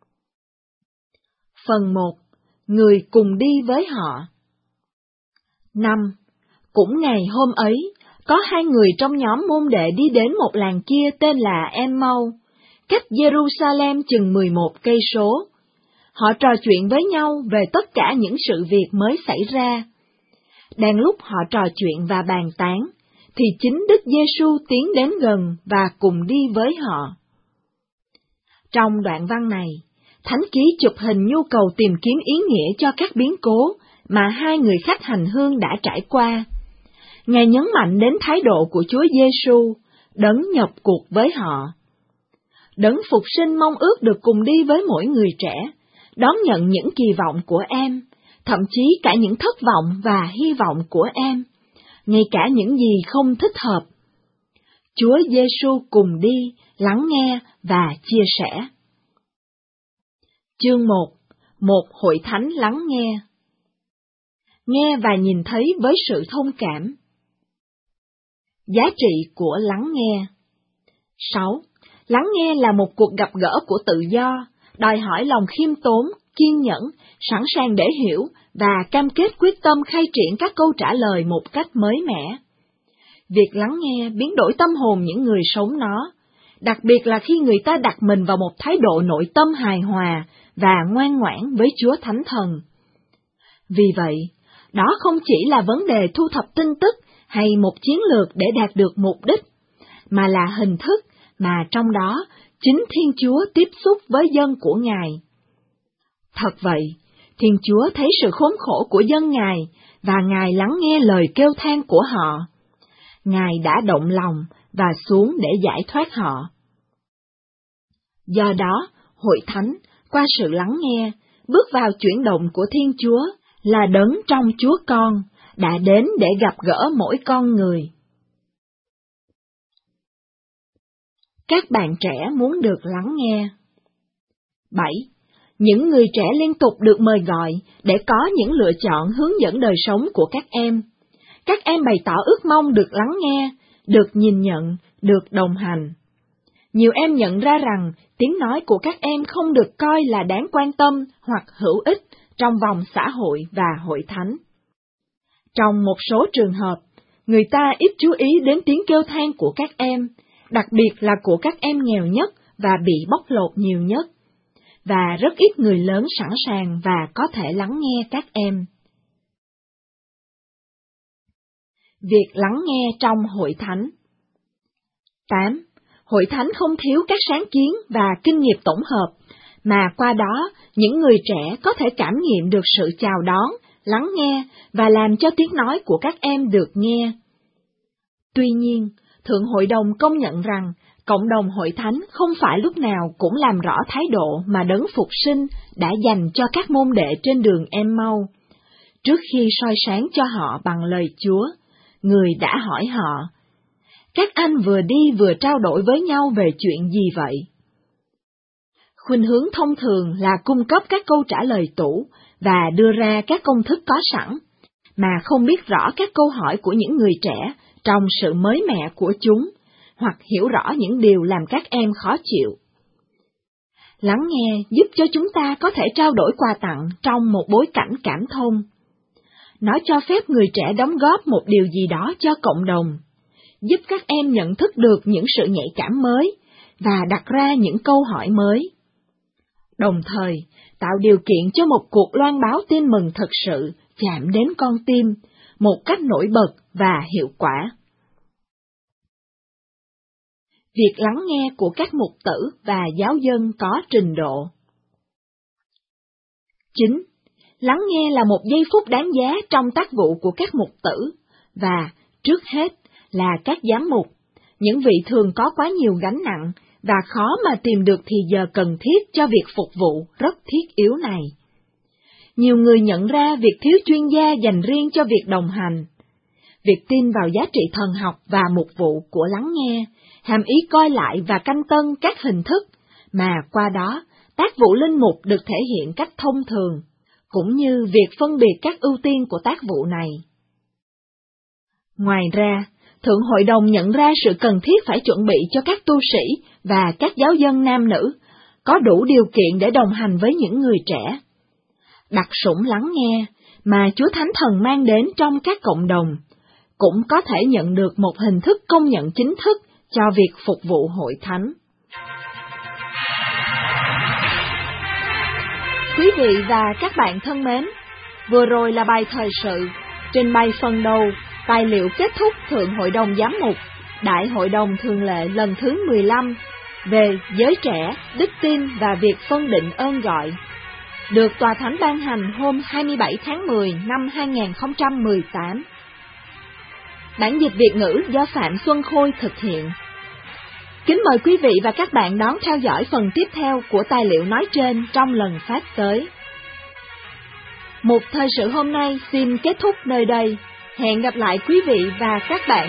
E: Phần 1. Người cùng đi với họ. 5. Cũng ngày hôm ấy, có 2 người trong nhóm môn đệ đi đến một làng kia tên là Em-mau, cách Jerusalem chừng 11 cây số. Họ trò chuyện với nhau về tất cả những sự việc mới xảy ra. Đang lúc họ trò chuyện và bàn tán, thì chính Đức Giêsu tiến đến gần và cùng đi với họ. Trong đoạn văn này, Thánh Ký chụp hình nhu cầu tìm kiếm ý nghĩa cho các biến cố mà 2 người khách hành hương đã trải qua. Ngài nhấn mạnh đến thái độ của Chúa Giêsu, đấng nhập cuộc với họ. Đấng phục sinh mong ước được cùng đi với mỗi người trẻ, đón nhận những kỳ vọng của em, thậm chí cả những thất vọng và hy vọng của em, ngay cả những gì không thích hợp. Chúa Giêsu cùng đi, lắng nghe và chia sẻ. Chương 1. Một hội thánh lắng nghe. Nghe và nhìn thấy với sự thông cảm. Giá trị của lắng nghe. 6. Lắng nghe là một cuộc gặp gỡ của tự do, đòi hỏi lòng khiêm tốn, kiên nhẫn, sẵn sàng để hiểu và cam kết quyết tâm khai triển các câu trả lời một cách mới mẻ. Việc lắng nghe biến đổi tâm hồn những người sống nó, đặc biệt là khi người ta đặt mình vào một thái độ nội tâm hài hòa và ngoan ngoãn với Chúa Thánh Thần. Vì vậy, đó không chỉ là vấn đề thu thập tin tức hay một chiến lược để đạt được mục đích, mà là hình thức mà trong đó chính Thiên Chúa tiếp xúc với dân của Ngài. Thật vậy, Thiên Chúa thấy sự khốn khổ của dân Ngài và Ngài lắng nghe lời kêu than của họ. Ngài đã động lòng và xuống để giải thoát họ. Do đó, Hội Thánh, qua sự lắng nghe, bước vào chuyển động của Thiên Chúa là đấng trong Chúa Con, đã đến để gặp gỡ mỗi con người. Các bạn trẻ muốn được lắng nghe. 7. Những người trẻ liên tục được mời gọi để có những lựa chọn hướng dẫn đời sống của các em. Các em bày tỏ ước mong được lắng nghe, được nhìn nhận, được đồng hành. Nhiều em nhận ra rằng tiếng nói của các em không được coi là đáng quan tâm hoặc hữu ích trong vòng xã hội và hội thánh. Trong một số trường hợp, người ta ít chú ý đến tiếng kêu than của các em, đặc biệt là của các em nghèo nhất và bị bóc lột nhiều nhất, và rất ít người lớn sẵn sàng và có thể lắng nghe các em. Việc lắng nghe trong hội thánh. 8. Hội thánh không thiếu các sáng kiến và kinh nghiệm tổng hợp, mà qua đó những người trẻ có thể cảm nghiệm được sự chào đón, lắng nghe và làm cho tiếng nói của các em được nghe. Tuy nhiên, Thượng Hội đồng công nhận rằng cộng đồng hội thánh không phải lúc nào cũng làm rõ thái độ mà Đấng Phục Sinh đã dành cho các môn đệ trên đường Em-mau. Trước khi soi sáng cho họ bằng lời Chúa, người đã hỏi họ: các anh vừa đi vừa trao đổi với nhau về chuyện gì vậy? Khuynh hướng thông thường là cung cấp các câu trả lời tủ và đưa ra các công thức có sẵn, mà không biết rõ các câu hỏi của những người trẻ trong sự mới mẻ của chúng, hoặc hiểu rõ những điều làm các em khó chịu. Lắng nghe giúp cho chúng ta có thể trao đổi quà tặng trong một bối cảnh cảm thông. Nó cho phép người trẻ đóng góp một điều gì đó cho cộng đồng, giúp các em nhận thức được những sự nhạy cảm mới và đặt ra những câu hỏi mới. Đồng thời, tạo điều kiện cho một cuộc loan báo tin mừng thực sự chạm đến con tim, một cách nổi bật và hiệu quả. Việc lắng nghe của các mục tử và giáo dân có trình độ. 9. Lắng nghe là một giây phút đáng giá trong tác vụ của các mục tử, và, trước hết, là các giám mục, những vị thường có quá nhiều gánh nặng và khó mà tìm được thì giờ cần thiết cho việc phục vụ rất thiết yếu này. Nhiều người nhận ra việc thiếu chuyên gia dành riêng cho việc đồng hành. Việc tin vào giá trị thần học và mục vụ của lắng nghe, hàm ý coi lại và canh tân các hình thức, mà qua đó tác vụ linh mục được thể hiện cách thông thường, cũng như việc phân biệt các ưu tiên của tác vụ này. Ngoài ra, Thượng Hội đồng nhận ra sự cần thiết phải chuẩn bị cho các tu sĩ và các giáo dân nam nữ, có đủ điều kiện để đồng hành với những người trẻ. Đặc sủng lắng nghe mà Chúa Thánh Thần mang đến trong các cộng đồng, cũng có thể nhận được một hình thức công nhận chính thức cho việc phục vụ hội thánh. Quý vị và các bạn thân mến, vừa rồi là bài thời sự, trình bày phần đầu, tài liệu kết thúc Thượng Hội đồng Giám mục, Đại Hội đồng Thường lệ lần thứ 15 về giới trẻ, đức tin và việc phân định ơn gọi, được Tòa Thánh ban hành hôm 27 tháng 10 năm 2018. Bản dịch Việt ngữ do Phạm Xuân Khôi thực hiện. Kính mời quý vị và các bạn đón theo dõi phần tiếp theo của tài liệu nói trên trong lần phát tới. Mục thời sự hôm nay xin kết thúc nơi đây. Hẹn gặp lại quý vị và các bạn.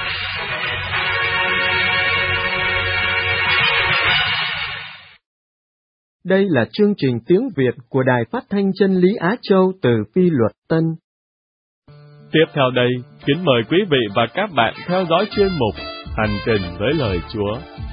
A: Đây là chương trình tiếng Việt của Đài Phát thanh Chân lý Á Châu từ Phi Luật Tân.
F: Tiếp theo đây, kính mời quý vị và các bạn theo dõi chuyên mục Hành trình với lời Chúa.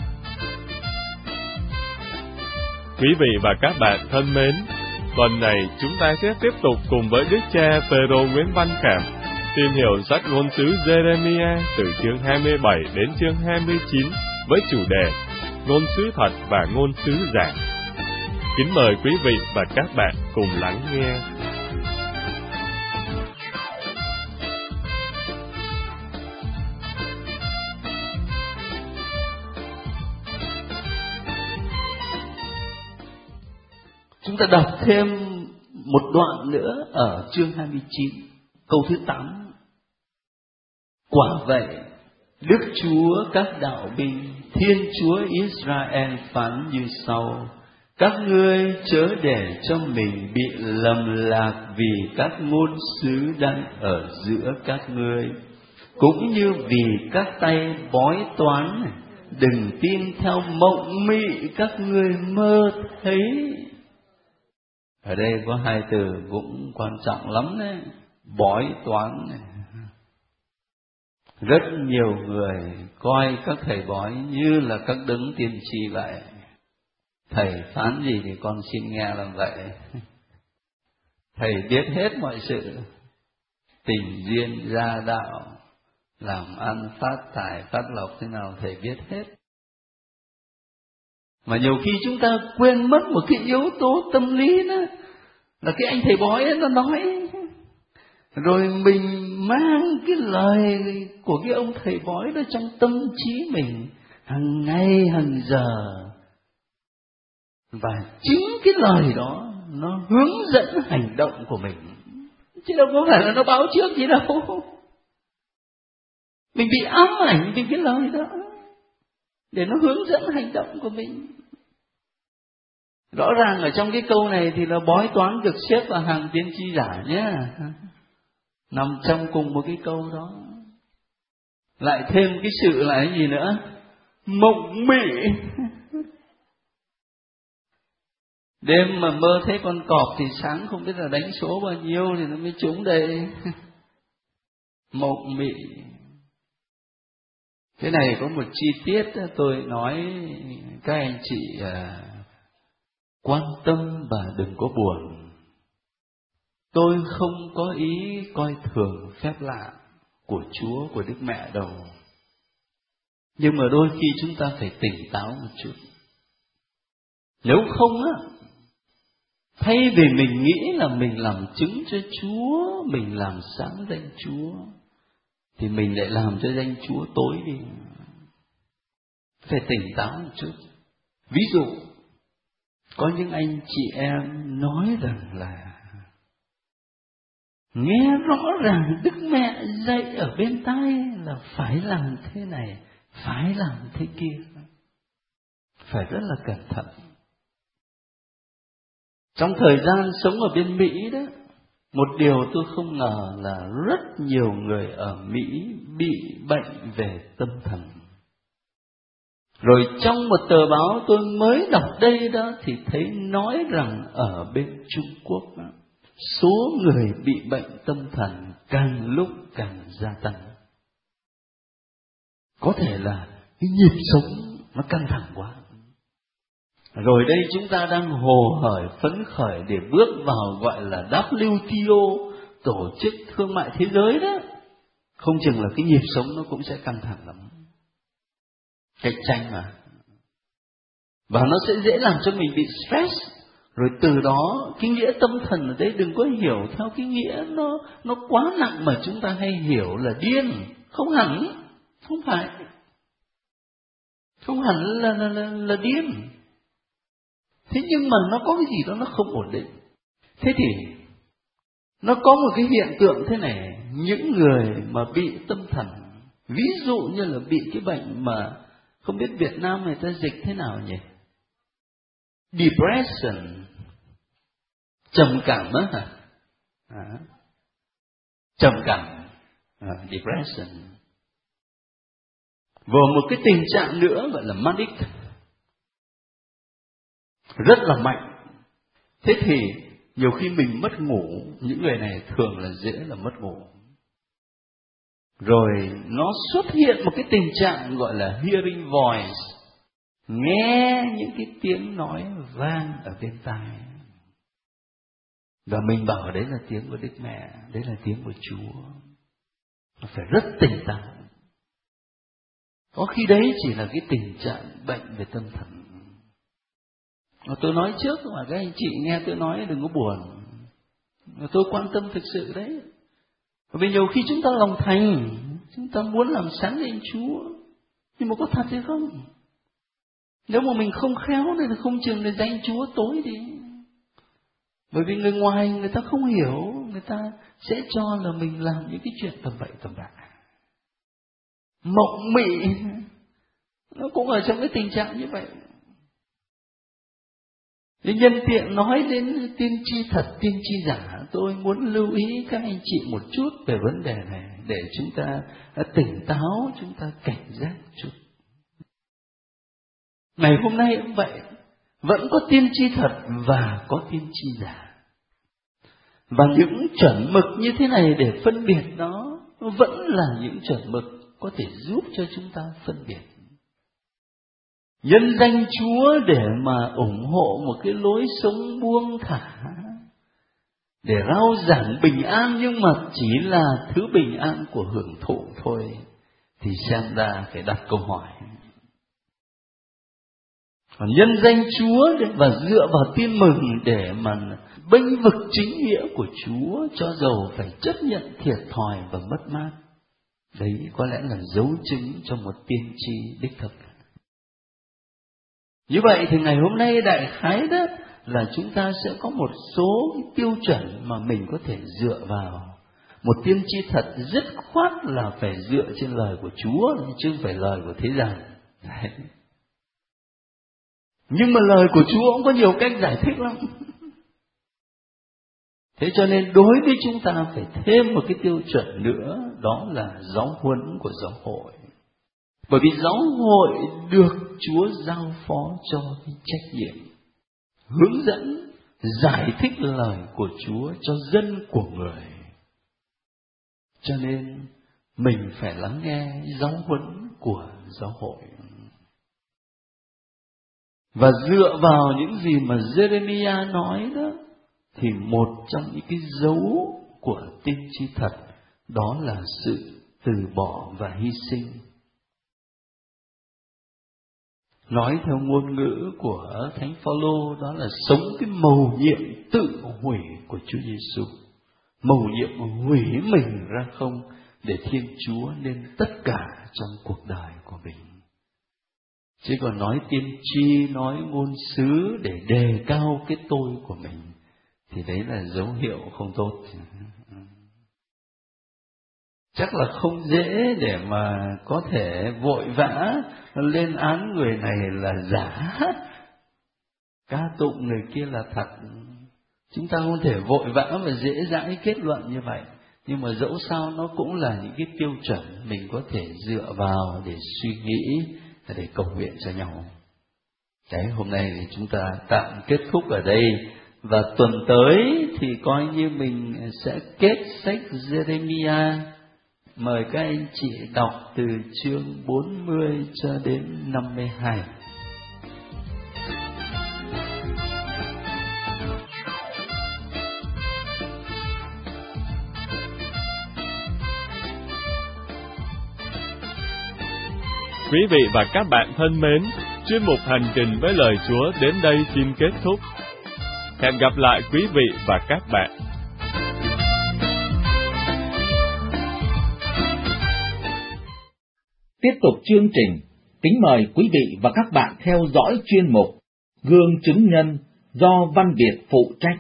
F: Quý vị và các bạn thân mến, tuần này chúng ta sẽ tiếp tục cùng với Đức cha Phêrô Nguyễn Văn Cảm Tìm hiểu sách ngôn sứ Jeremiah từ chương 27 đến chương 29 với chủ đề Ngôn sứ thật và ngôn sứ giả. Kính mời quý vị và các bạn cùng lắng nghe.
G: Chúng ta đọc thêm một đoạn nữa ở chương 29, câu thứ 8. Quả vậy, Đức Chúa các đạo binh, Thiên Chúa Israel phán như sau: các ngươi chớ để cho mình bị lầm lạc vì các ngôn sứ đang ở giữa các ngươi, cũng như vì các tay bói toán. Đừng tin theo mộng mị các ngươi mơ thấy. Ở đây có hai từ cũng quan trọng lắm đấy, bói toán này. Rất nhiều người coi các thầy bói như là các đấng tiên tri vậy. Thầy phán gì thì con xin nghe làm vậy. Thầy biết hết mọi sự, tình duyên gia đạo, làm ăn phát tài phát lộc thế nào thầy biết hết. Mà nhiều khi chúng ta quên mất một cái yếu tố tâm lý đó, là cái anh thầy bói ấy nó nói, rồi mình mang cái lời của cái ông thầy bói đó trong tâm trí mình hàng ngày hàng giờ, và chính cái lời đó nó hướng dẫn hành động của mình, chứ đâu có phải là nó báo trước gì đâu. Mình bị ám ảnh vì cái lời đó để nó hướng dẫn hành động của mình. Rõ ràng ở trong cái câu này thì là bói toán được xếp vào hàng tiên tri giả nhé, nằm trong cùng một cái câu đó. Lại thêm cái sự là cái gì nữa? Mộng mị. Đêm mà mơ thấy con cọp thì sáng không biết là đánh số bao nhiêu thì nó mới trúng đây. Mộng mị. Cái này có một chi tiết tôi nói các anh chị quan tâm và đừng có buồn. Tôi không có ý coi thường phép lạ của Chúa, của Đức Mẹ đâu. Nhưng mà đôi khi chúng ta phải tỉnh táo một chút. Nếu không á, thay vì mình nghĩ là mình làm chứng cho Chúa, mình làm sáng danh Chúa, thì mình lại làm cho danh Chúa tối đi. Phải tỉnh táo một chút. Ví dụ, có những anh chị em nói rằng là nghe rõ ràng Đức Mẹ dạy ở bên tai là phải làm thế này, phải làm thế kia. Phải rất là cẩn thận. Trong thời gian sống ở bên Mỹ đó, một điều tôi không ngờ là rất nhiều người ở Mỹ bị bệnh về tâm thần. Rồi trong một tờ báo tôi mới đọc đây đó thì thấy nói rằng ở bên Trung Quốc đó, số người bị bệnh tâm thần càng lúc càng gia tăng. Có thể là cái nhịp sống nó căng thẳng quá. Rồi đây chúng ta đang hồ hởi phấn khởi để bước vào gọi là WTO, Tổ chức Thương mại Thế giới đó. Không chừng là cái nhịp sống nó cũng sẽ căng thẳng lắm. Cạnh tranh mà. Và nó sẽ dễ làm cho mình bị stress. Rồi từ đó cái nghĩa tâm thần ở đây đừng có hiểu theo cái nghĩa nó quá nặng mà chúng ta hay hiểu là điên. Không hẳn. Không phải. Không hẳn là điên. Thế nhưng mà nó có cái gì đó nó không ổn định. Thế thì nó có một cái hiện tượng thế này. Những người mà bị tâm thần, ví dụ như là bị cái bệnh mà không biết Việt Nam người ta dịch thế nào nhỉ? Depression. Trầm cảm á hả? Trầm cảm. Depression. Và một cái tình trạng nữa gọi là manic. Rất là mạnh. Thế thì nhiều khi mình mất ngủ, những người này thường là dễ là mất ngủ. Rồi nó xuất hiện một cái tình trạng gọi là hearing voice, nghe những cái tiếng nói vang ở bên tai. Và mình bảo đấy là tiếng của Đức Mẹ, đấy là tiếng của Chúa. phải rất tỉnh táo. Có khi đấy chỉ là cái tình trạng bệnh về tâm thần. Mà tôi nói trước mà các anh chị nghe tôi nói đừng có buồn. Mà tôi quan tâm thực sự đấy. Vì nhiều khi chúng ta lòng thành, chúng ta muốn làm sáng lên Chúa, nhưng mà có thật hay không? Nếu mà mình không khéo thì không chừng để danh Chúa tối đi. Bởi vì người ngoài người ta không hiểu, người ta sẽ cho là mình làm những cái chuyện tầm bậy tầm bạ. Mộng mị, nó cũng ở trong cái tình trạng như vậy. Nhân tiện nói đến tiên tri thật, tiên tri giả, tôi muốn lưu ý các anh chị một chút về vấn đề này để chúng ta tỉnh táo, chúng ta cảnh giác chút. Ngày hôm nay cũng vậy, vẫn có tiên tri thật và có tiên tri giả. Và những chuẩn mực như thế này để phân biệt nó vẫn là những chuẩn mực có thể giúp cho chúng ta phân biệt. Nhân danh Chúa để mà ủng hộ một cái lối sống buông thả, để rao giảng bình an, nhưng mà chỉ là thứ bình an của hưởng thụ thôi, thì xem ra phải đặt câu hỏi. Còn nhân danh Chúa và dựa vào tin mừng để mà bênh vực chính nghĩa của Chúa, cho dầu phải chấp nhận thiệt thòi và mất mát, đấy có lẽ là dấu chứng cho một tiên tri đích thực. Như vậy thì ngày hôm nay đại khái đó là chúng ta sẽ có một số tiêu chuẩn mà mình có thể dựa vào. Một tiên tri thật dứt khoát là phải dựa trên lời của Chúa, chứ không phải lời của thế gian. Đấy. Nhưng mà lời của Chúa cũng có nhiều cách giải thích lắm. Thế cho nên đối với chúng ta phải thêm một cái tiêu chuẩn nữa, đó là giáo huấn của giáo hội. Bởi vì giáo hội được Chúa giao phó cho cái trách nhiệm hướng dẫn, giải thích lời của Chúa cho dân của người. Cho nên mình phải lắng nghe giáo huấn của giáo hội. Và dựa vào những gì mà Jeremiah nói đó, thì một trong những cái dấu của tiên tri thật đó là sự từ bỏ và hy sinh. Nói theo ngôn ngữ của Thánh Phaolô, đó là sống cái mầu nhiệm tự hủy của Chúa Giêsu, mầu nhiệm hủy mình ra không để Thiên Chúa nên tất cả trong cuộc đời của mình. Chứ còn nói tiên tri, nói ngôn sứ để đề cao cái tôi của mình thì đấy là dấu hiệu không tốt. Chắc là không dễ để mà có thể vội vã lên án người này là giả, ca tụng người kia là thật. Chúng ta không thể vội vã và dễ dãi kết luận như vậy. Nhưng mà dẫu sao nó cũng là những cái tiêu chuẩn mình có thể dựa vào để suy nghĩ, để cầu nguyện cho nhau. Đấy, hôm nay thì chúng ta tạm kết thúc ở đây. Và tuần tới thì coi như mình sẽ kết sách Jeremiah. Mời các anh chị đọc từ chương 40 cho đến 52.
F: Quý vị và các bạn thân mến, chuyên mục Hành trình với lời Chúa đến đây xin kết thúc. Hẹn gặp lại quý vị và các bạn.
H: Tiếp tục chương trình, kính mời quý vị và các bạn theo dõi chuyên mục Gương chứng nhân do Văn Việt phụ trách.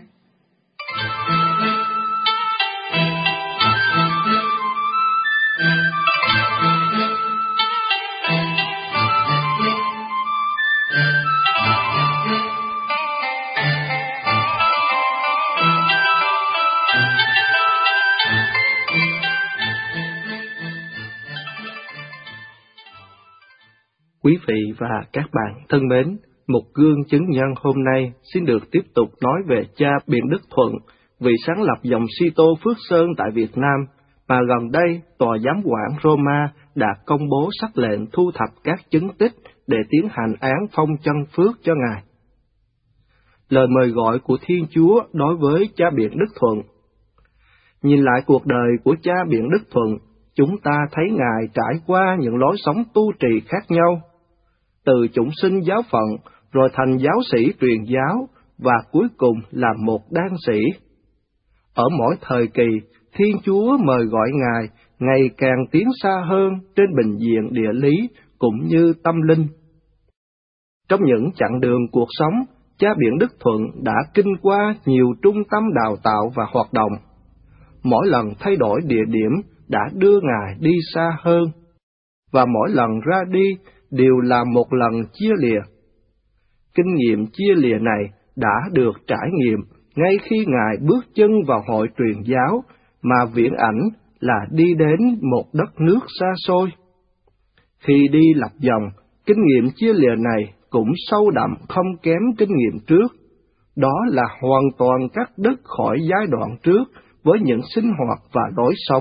A: Quý vị và các bạn thân mến, một gương chứng nhân hôm nay xin được tiếp tục nói về cha Biện Đức Thuận, vị sáng lập dòng Sito Phước Sơn tại Việt Nam, mà gần đây Tòa Giám quản Roma đã công bố sắc lệnh thu thập các chứng tích để tiến hành án phong chân phước cho Ngài. Lời mời gọi của Thiên Chúa đối với cha Biện Đức Thuận. Nhìn lại cuộc đời của cha Biện Đức Thuận,
I: chúng ta thấy Ngài trải qua những lối sống tu trì khác nhau, từ chủng sinh giáo phận, rồi thành giáo sĩ truyền giáo, và cuối cùng là một đan sĩ. Ở mỗi thời kỳ, Thiên Chúa mời gọi Ngài ngày càng tiến xa hơn trên bình diện địa lý cũng như tâm linh. Trong những chặng đường cuộc sống, Cha Biển Đức Thuận đã kinh qua nhiều trung tâm đào tạo và hoạt động. Mỗi lần thay đổi địa điểm đã đưa Ngài đi xa hơn, và mỗi lần ra đi đều là một lần chia lìa. Kinh nghiệm chia lìa này đã được trải nghiệm ngay khi Ngài bước chân vào hội truyền giáo, mà viễn ảnh là đi đến một đất nước xa xôi. Khi đi lặp vòng, kinh nghiệm chia lìa này cũng sâu đậm không kém kinh nghiệm trước. Đó là hoàn toàn cắt đứt khỏi giai đoạn trước với những sinh hoạt và lối sống.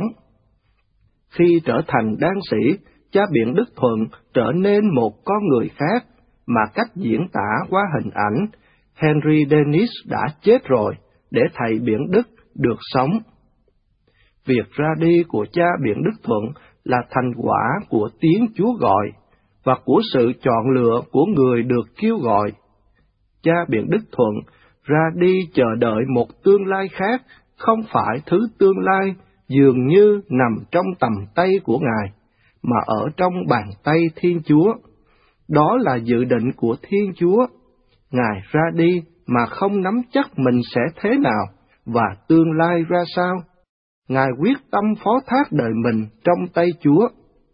I: Khi trở thành đan sĩ, Cha Biển Đức Thuận trở nên một con người khác, mà cách diễn tả qua hình ảnh, Henry Dennis đã chết rồi, để thầy Biển Đức được sống. Việc ra đi của Cha Biển Đức Thuận là thành quả của tiếng Chúa gọi, và của sự chọn lựa của người được kêu gọi. Cha Biển Đức Thuận ra đi chờ đợi một tương lai khác, không phải thứ tương lai dường như nằm trong tầm tay của Ngài, mà ở trong bàn tay Thiên Chúa. Đó là dự định của Thiên Chúa. Ngài ra đi mà không nắm chắc mình sẽ thế nào và tương lai ra sao. Ngài quyết tâm phó thác đời mình trong tay Chúa.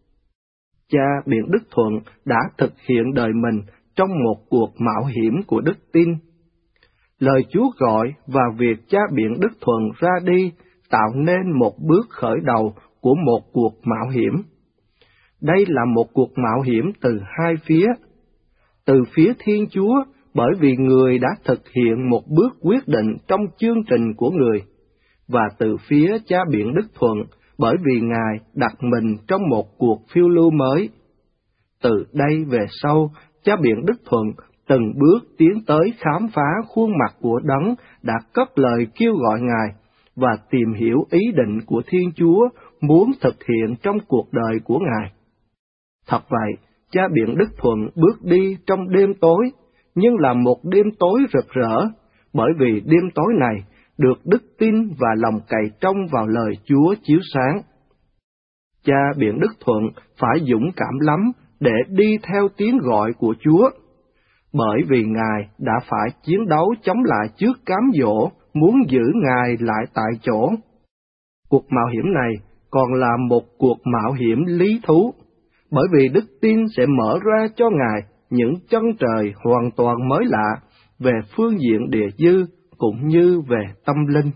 I: Cha Biển Đức Thuận đã thực hiện đời mình trong một cuộc mạo hiểm của đức tin. Lời Chúa gọi và việc Cha Biển Đức Thuận ra đi tạo nên một bước khởi đầu của một cuộc mạo hiểm. Đây là một cuộc mạo hiểm từ hai phía. Từ phía Thiên Chúa, bởi vì người đã thực hiện một bước quyết định trong chương trình của người, và từ phía Cha Biển Đức Thuận, bởi vì Ngài đặt mình trong một cuộc phiêu lưu mới. Từ đây về sau, Cha Biển Đức Thuận từng bước tiến tới khám phá khuôn mặt của Đấng đã cất lời kêu gọi Ngài, và tìm hiểu ý định của Thiên Chúa muốn thực hiện trong cuộc đời của Ngài. Thật vậy, Cha Biển Đức Thuận bước đi trong đêm tối, nhưng là một đêm tối rực rỡ, bởi vì đêm tối này được đức tin và lòng cậy trông vào lời Chúa chiếu sáng. Cha Biển Đức Thuận phải dũng cảm lắm để đi theo tiếng gọi của Chúa, bởi vì Ngài đã phải chiến đấu chống lại trước cám dỗ, muốn giữ Ngài lại tại chỗ. Cuộc mạo hiểm này còn là một cuộc mạo hiểm lý thú, bởi vì đức tin sẽ mở ra cho Ngài những chân trời hoàn toàn mới lạ về phương diện địa dư cũng như về tâm linh.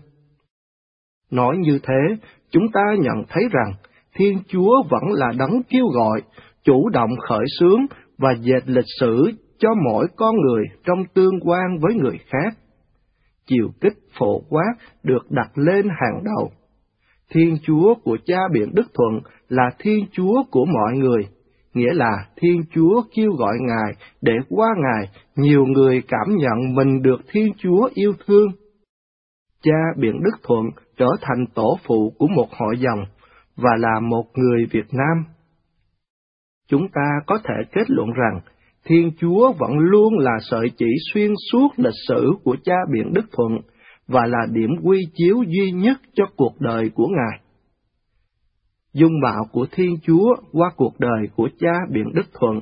I: Nói như thế, chúng ta nhận thấy rằng Thiên Chúa vẫn là Đấng kêu gọi, chủ động khởi xướng và dệt lịch sử cho mỗi con người trong tương quan với người khác. Chiều kích phổ quát được đặt lên hàng đầu. Thiên Chúa của Cha Biển Đức Thuận là Thiên Chúa của mọi người, nghĩa là Thiên Chúa kêu gọi Ngài để qua Ngài nhiều người cảm nhận mình được Thiên Chúa yêu thương. Cha Biển Đức Thuận trở thành tổ phụ của một hội dòng và là một người Việt Nam. Chúng ta có thể kết luận rằng Thiên Chúa vẫn luôn là sợi chỉ xuyên suốt lịch sử của Cha Biển Đức Thuận và là điểm quy chiếu duy nhất cho cuộc đời của Ngài. Dung mạo của Thiên Chúa qua cuộc đời của Cha Biển Đức Thuận.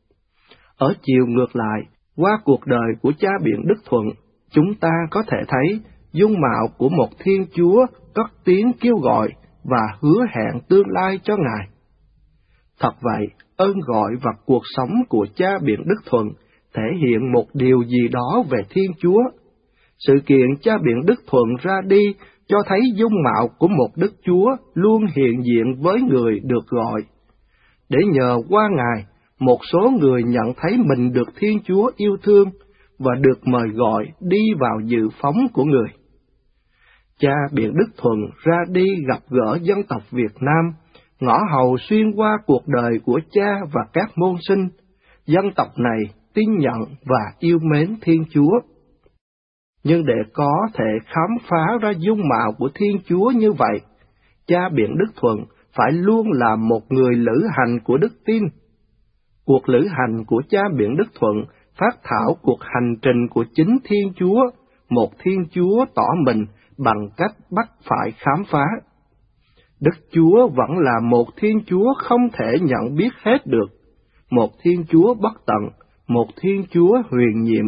I: Ở chiều ngược lại, qua cuộc đời của Cha Biển Đức Thuận, chúng ta có thể thấy dung mạo của một Thiên Chúa cất tiếng kêu gọi và hứa hẹn tương lai cho Ngài. Thật vậy, ơn gọi và cuộc sống của Cha Biển Đức Thuận thể hiện một điều gì đó về Thiên Chúa. Sự kiện Cha Biển Đức Thuận ra đi cho thấy dung mạo của một Đức Chúa luôn hiện diện với người được gọi. Để nhờ qua Ngài, một số người nhận thấy mình được Thiên Chúa yêu thương và được mời gọi đi vào dự phóng của người. Cha Biển Đức Thuận ra đi gặp gỡ dân tộc Việt Nam, ngõ hầu xuyên qua cuộc đời của cha và các môn sinh. Dân tộc này tin nhận và yêu mến Thiên Chúa. Nhưng để có thể khám phá ra dung mạo của Thiên Chúa như vậy, Cha Biển Đức Thuận phải luôn là một người lữ hành của đức tin. Cuộc lữ hành của cha biển Đức Thuận phát thảo cuộc hành trình của chính Thiên Chúa, một Thiên Chúa tỏ mình bằng cách bắt phải khám phá. Đức Chúa vẫn là một Thiên Chúa không thể nhận biết hết được, một Thiên Chúa bất tận, một Thiên Chúa huyền nhiệm.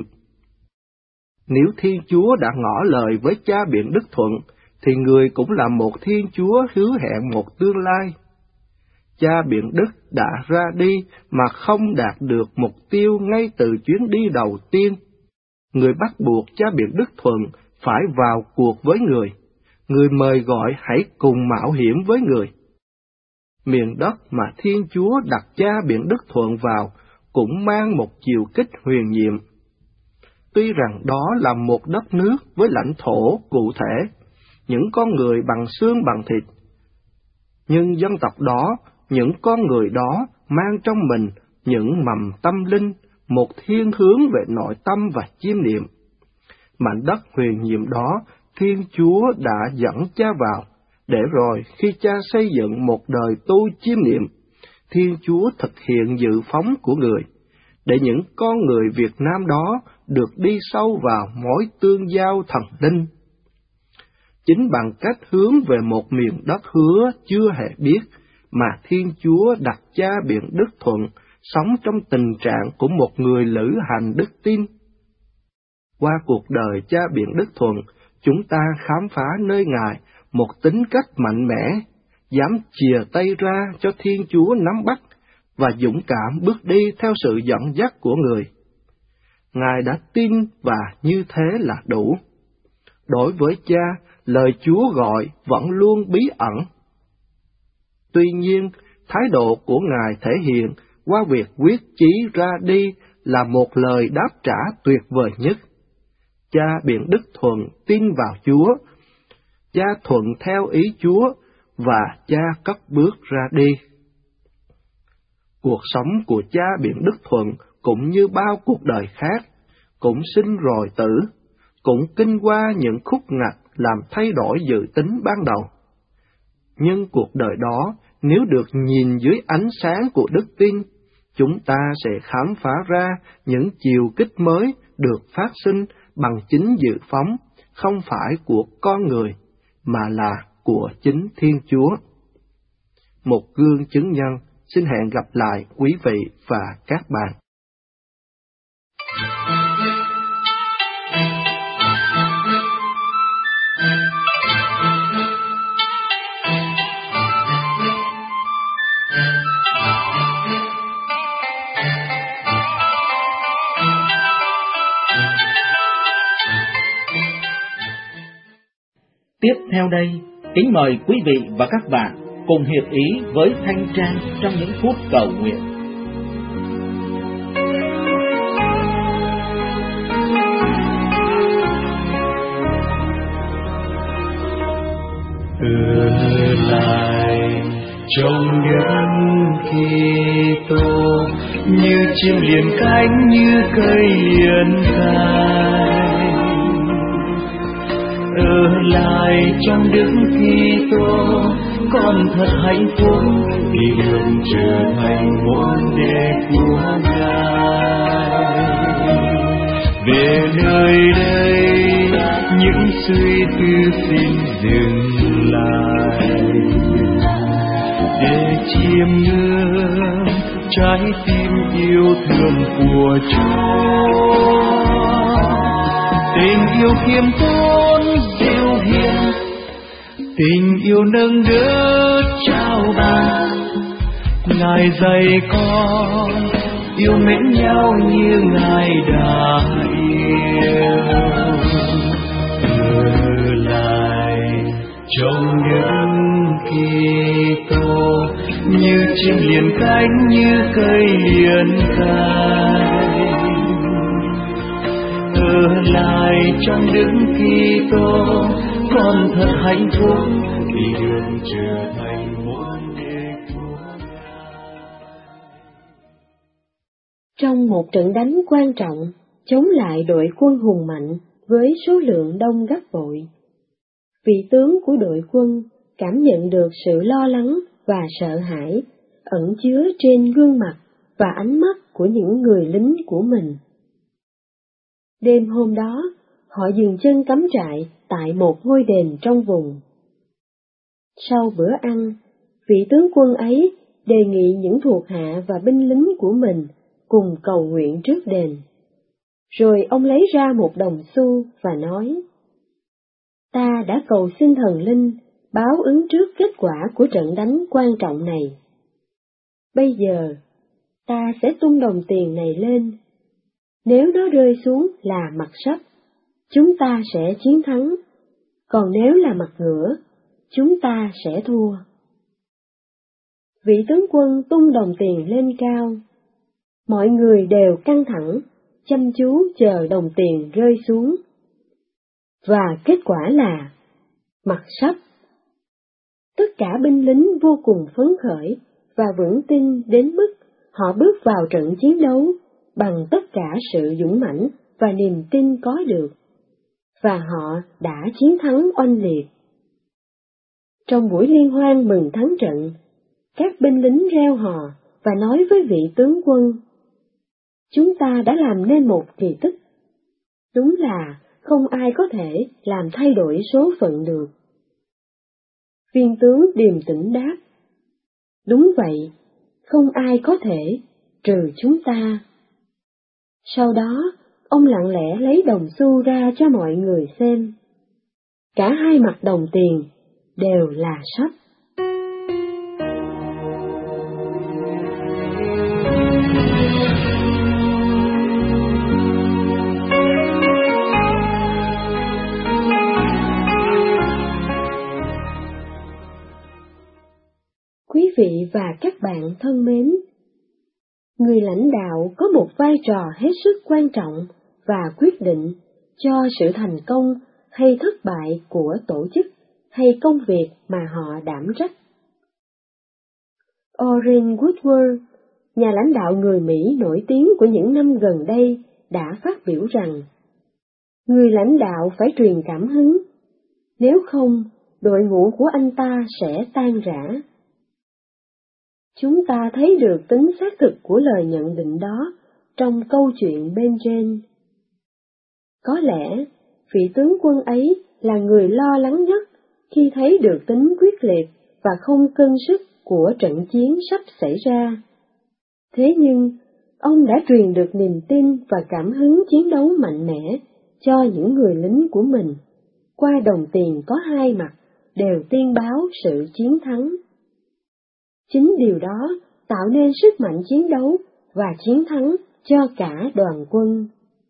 I: Nếu Thiên Chúa đã ngỏ lời với cha biển Đức Thuận, thì người cũng là một Thiên Chúa hứa hẹn một tương lai. Cha biển Đức đã ra đi mà không đạt được mục tiêu ngay từ chuyến đi đầu tiên. Người bắt buộc cha biển Đức Thuận phải vào cuộc với người. Người mời gọi hãy cùng mạo hiểm với người. Miền đất mà Thiên Chúa đặt cha biển Đức Thuận vào cũng mang một chiều kích huyền nhiệm. Tuy rằng đó là một đất nước với lãnh thổ cụ thể, những con người bằng xương bằng thịt, nhưng dân tộc đó, những con người đó mang trong mình những mầm tâm linh, một thiên hướng về nội tâm và chiêm niệm. Mảnh đất huyền nhiệm đó, Thiên Chúa đã dẫn cha vào, để rồi khi cha xây dựng một đời tu chiêm niệm, Thiên Chúa thực hiện dự phóng của người, để những con người Việt Nam đó được đi sâu vào mối tương giao thần linh. Chính bằng cách hướng về một miền đất hứa chưa hề biết, mà Thiên Chúa đặt cha biển Đức Thuận sống trong tình trạng của một người lữ hành đức tin. Qua cuộc đời cha biển Đức Thuận, chúng ta khám phá nơi Ngài một tính cách mạnh mẽ, dám chìa tay ra cho Thiên Chúa nắm bắt và dũng cảm bước đi theo sự dẫn dắt của người. Ngài đã tin và như thế là đủ. Đối với cha, lời Chúa gọi vẫn luôn bí ẩn. Tuy nhiên, thái độ của Ngài thể hiện qua việc quyết chí ra đi là một lời đáp trả tuyệt vời nhất. Cha biển Đức Thuận tin vào Chúa, cha thuận theo ý Chúa và cha cất bước ra đi. Cuộc sống của cha biển Đức Thuận cũng như bao cuộc đời khác, cũng sinh rồi tử, cũng kinh qua những khúc ngặt làm thay đổi dự tính ban đầu. Nhưng cuộc đời đó, nếu được nhìn dưới ánh sáng của đức tin, chúng ta sẽ khám phá ra những chiều kích mới được phát sinh bằng chính dự phóng, không phải của con người, mà là của chính Thiên Chúa. Một gương chứng nhân, xin hẹn gặp lại quý vị và các bạn.
H: Tiếp theo đây, kính mời quý vị và các bạn cùng hiệp ý với Thanh Trang trong những phút cầu nguyện.
C: Ở lại trong những Kitô, như chim liền cánh, như cây liền cánh. Ở lại trong Đức Kitô, con thật hạnh phúc vì được trở thành môn đệ của Ngài. Về nơi đây, những suy tư xin dừng lại, để chiêm ngưỡng trái tim yêu thương của Chúa. Tình yêu khiêm tốn dịu hiền, tình yêu nâng đỡ trao ban. Ngài dạy con yêu mến nhau như Ngài đã yêu. Ở lại trong những Kitô, như chim liền cánh, như cây liền cánh. Ở lại trong Đức Kitô, con thật hạnh phúc vì được trở thành môn đệ của Ngài.
J: Trong một trận đánh quan trọng, chống lại đội quân hùng mạnh với số lượng đông gấp bội, vị tướng của đội quân cảm nhận được sự lo lắng và sợ hãi ẩn chứa trên gương mặt và ánh mắt của những người lính của mình. Đêm hôm đó, họ dừng chân cắm trại tại một ngôi đền trong vùng. Sau bữa ăn, vị tướng quân ấy đề nghị những thuộc hạ và binh lính của mình cùng cầu nguyện trước đền. Rồi ông lấy ra một đồng xu và nói: Ta đã cầu xin thần linh báo ứng trước kết quả của trận đánh quan trọng này. Bây giờ, ta sẽ tung đồng tiền này lên. Nếu nó rơi xuống là mặt sắt, chúng ta sẽ chiến thắng, còn nếu là mặt ngửa, chúng ta sẽ thua. Vị tướng quân tung đồng tiền lên cao. Mọi người đều căng thẳng, chăm chú chờ đồng tiền rơi xuống. Và kết quả là mặt sắt. Tất cả binh lính vô cùng phấn khởi và vững tin đến mức họ bước vào trận chiến đấu bằng tất cả sự dũng mãnh và niềm tin có được, và họ đã chiến thắng oanh liệt. Trong buổi liên hoan mừng thắng trận, các binh lính reo hò và nói với vị tướng quân: Chúng ta đã làm nên một kỳ tích. Đúng là không ai có thể làm thay đổi số phận được. Viên tướng điềm tĩnh đáp: Đúng vậy, không ai có thể, trừ chúng ta. Sau đó, ông lặng lẽ lấy đồng xu ra cho mọi người xem. Cả hai mặt đồng tiền đều là sắt. Quý vị và các bạn thân mến, người lãnh đạo có một vai trò hết sức quan trọng và quyết định cho sự thành công hay thất bại của tổ chức hay công việc mà họ đảm trách. Orrin Woodward, nhà lãnh đạo người Mỹ nổi tiếng của những năm gần đây, đã phát biểu rằng, người lãnh đạo phải truyền cảm hứng, nếu không, đội ngũ của anh ta sẽ tan rã. Chúng ta thấy được tính xác thực của lời nhận định đó trong câu chuyện bên trên. Có lẽ, vị tướng quân ấy là người lo lắng nhất khi thấy được tính quyết liệt và không cân sức của trận chiến sắp xảy ra. Thế nhưng, ông đã truyền được niềm tin và cảm hứng chiến đấu mạnh mẽ cho những người lính của mình, qua đồng tiền có hai mặt đều tiên báo sự chiến thắng. Chính điều đó tạo nên sức mạnh chiến đấu và chiến thắng cho cả đoàn quân.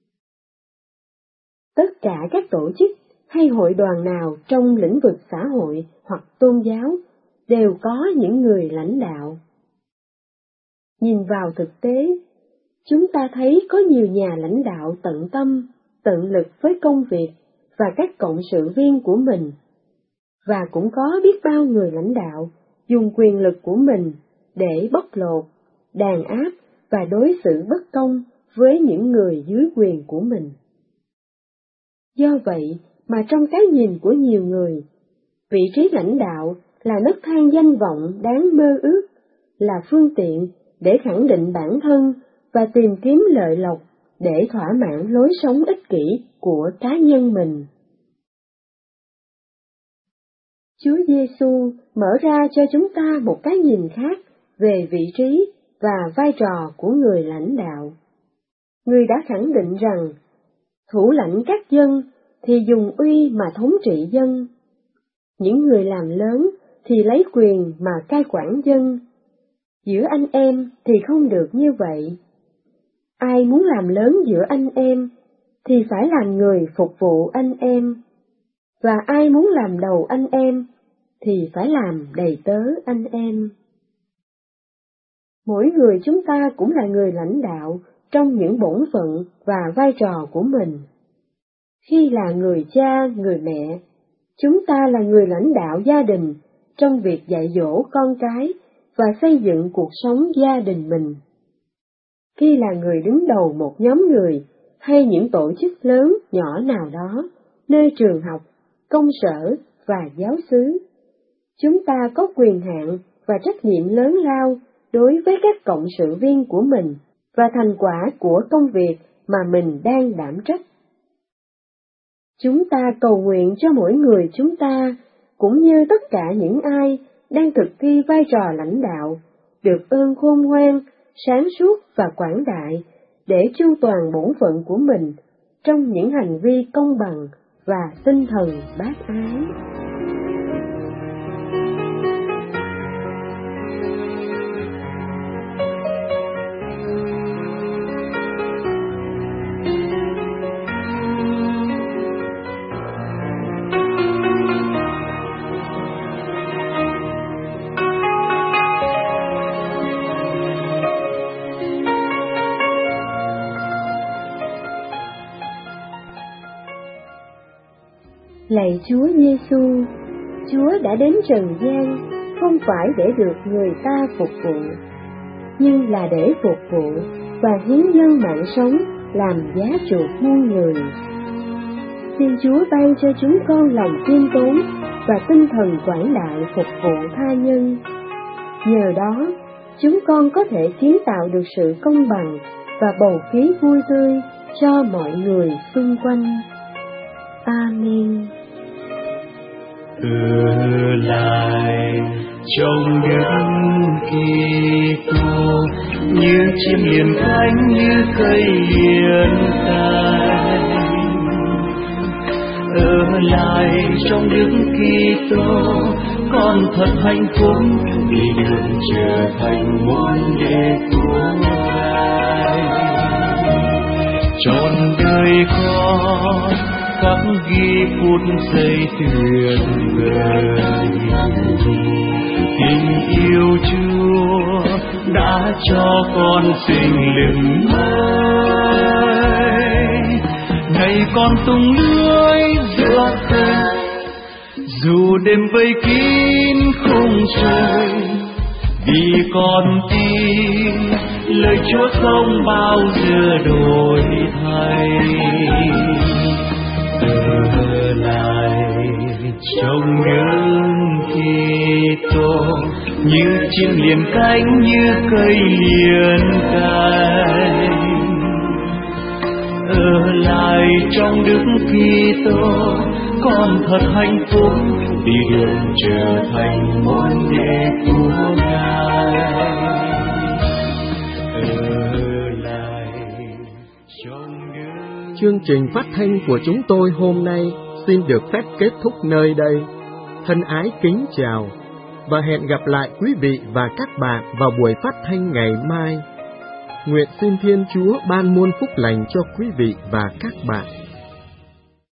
J: Tất cả các tổ chức hay hội đoàn nào trong lĩnh vực xã hội hoặc tôn giáo đều có những người lãnh đạo. Nhìn vào thực tế, chúng ta thấy có nhiều nhà lãnh đạo tận tâm, tận lực với công việc và các cộng sự viên của mình, và cũng có biết bao người lãnh đạo dùng quyền lực của mình để bóc lột, đàn áp và đối xử bất công với những người dưới quyền của mình. Do vậy mà trong cái nhìn của nhiều người, vị trí lãnh đạo là nấc thang danh vọng đáng mơ ước, là phương tiện để khẳng định bản thân và tìm kiếm lợi lộc để thỏa mãn lối sống ích kỷ của cá nhân mình. Chúa Giêsu mở ra cho chúng ta một cái nhìn khác về vị trí và vai trò của người lãnh đạo. Người đã khẳng định rằng, thủ lãnh các dân thì dùng uy mà thống trị dân. Những người làm lớn thì lấy quyền mà cai quản dân. Giữa anh em thì không được như vậy. Ai muốn làm lớn giữa anh em thì phải làm người phục vụ anh em. Và ai muốn làm đầu anh em thì phải làm đầy tớ anh em. Mỗi người chúng ta cũng là người lãnh đạo trong những bổn phận và vai trò của mình. Khi là người cha, người mẹ, chúng ta là người lãnh đạo gia đình trong việc dạy dỗ con cái và xây dựng cuộc sống gia đình mình. Khi là người đứng đầu một nhóm người hay những tổ chức lớn nhỏ nào đó, nơi trường học, công sở và giáo xứ, chúng ta có quyền hạn và trách nhiệm lớn lao đối với các cộng sự viên của mình và thành quả của công việc mà mình đang đảm trách. Chúng ta cầu nguyện cho mỗi người chúng ta, cũng như tất cả những ai đang thực thi vai trò lãnh đạo, được ơn khôn ngoan, sáng suốt và quảng đại, để chu toàn bổn phận của mình trong những hành vi công bằng và tinh thần bác ái. Lạy Chúa Giêsu, Chúa đã đến trần gian không phải để được người ta phục vụ, nhưng là để phục vụ và hiến dâng mạng sống làm giá chuộc muôn người. Xin Chúa ban cho chúng con lòng khiêm tốn và tinh thần quảng đại phục vụ tha nhân. Nhờ đó, chúng con có thể kiến tạo được sự công bằng và bầu khí vui tươi cho mọi người xung quanh. Amen.
C: Ở lại trong những Kitô, như chim liền cánh, như cây liền cánh. Ở lại trong những Kitô, con thật hạnh phúc vì được trở thành môn đệ của Ngài. Trọn đời con khắc ghi phút giây tuyệt vời, tình yêu Chúa đã cho con sinh linh mới. Này con tung lưới giữa kênh, dù đêm vây kín khung trời, vì con tin lời Chúa không bao giờ đổi thay. Ở lại trong những Kitô, như chim liền cánh, như cây liền cánh. Ở lại trong Đức Kitô, con thật hạnh phúc vì được trở thành môn đệ của Ngài.
A: Chương trình phát thanh của chúng tôi hôm nay xin được phép kết thúc nơi đây. Thân ái kính chào và hẹn gặp lại quý vị và các bạn vào buổi phát thanh ngày mai. Nguyện xin Thiên Chúa ban muôn phúc lành cho quý vị và các bạn.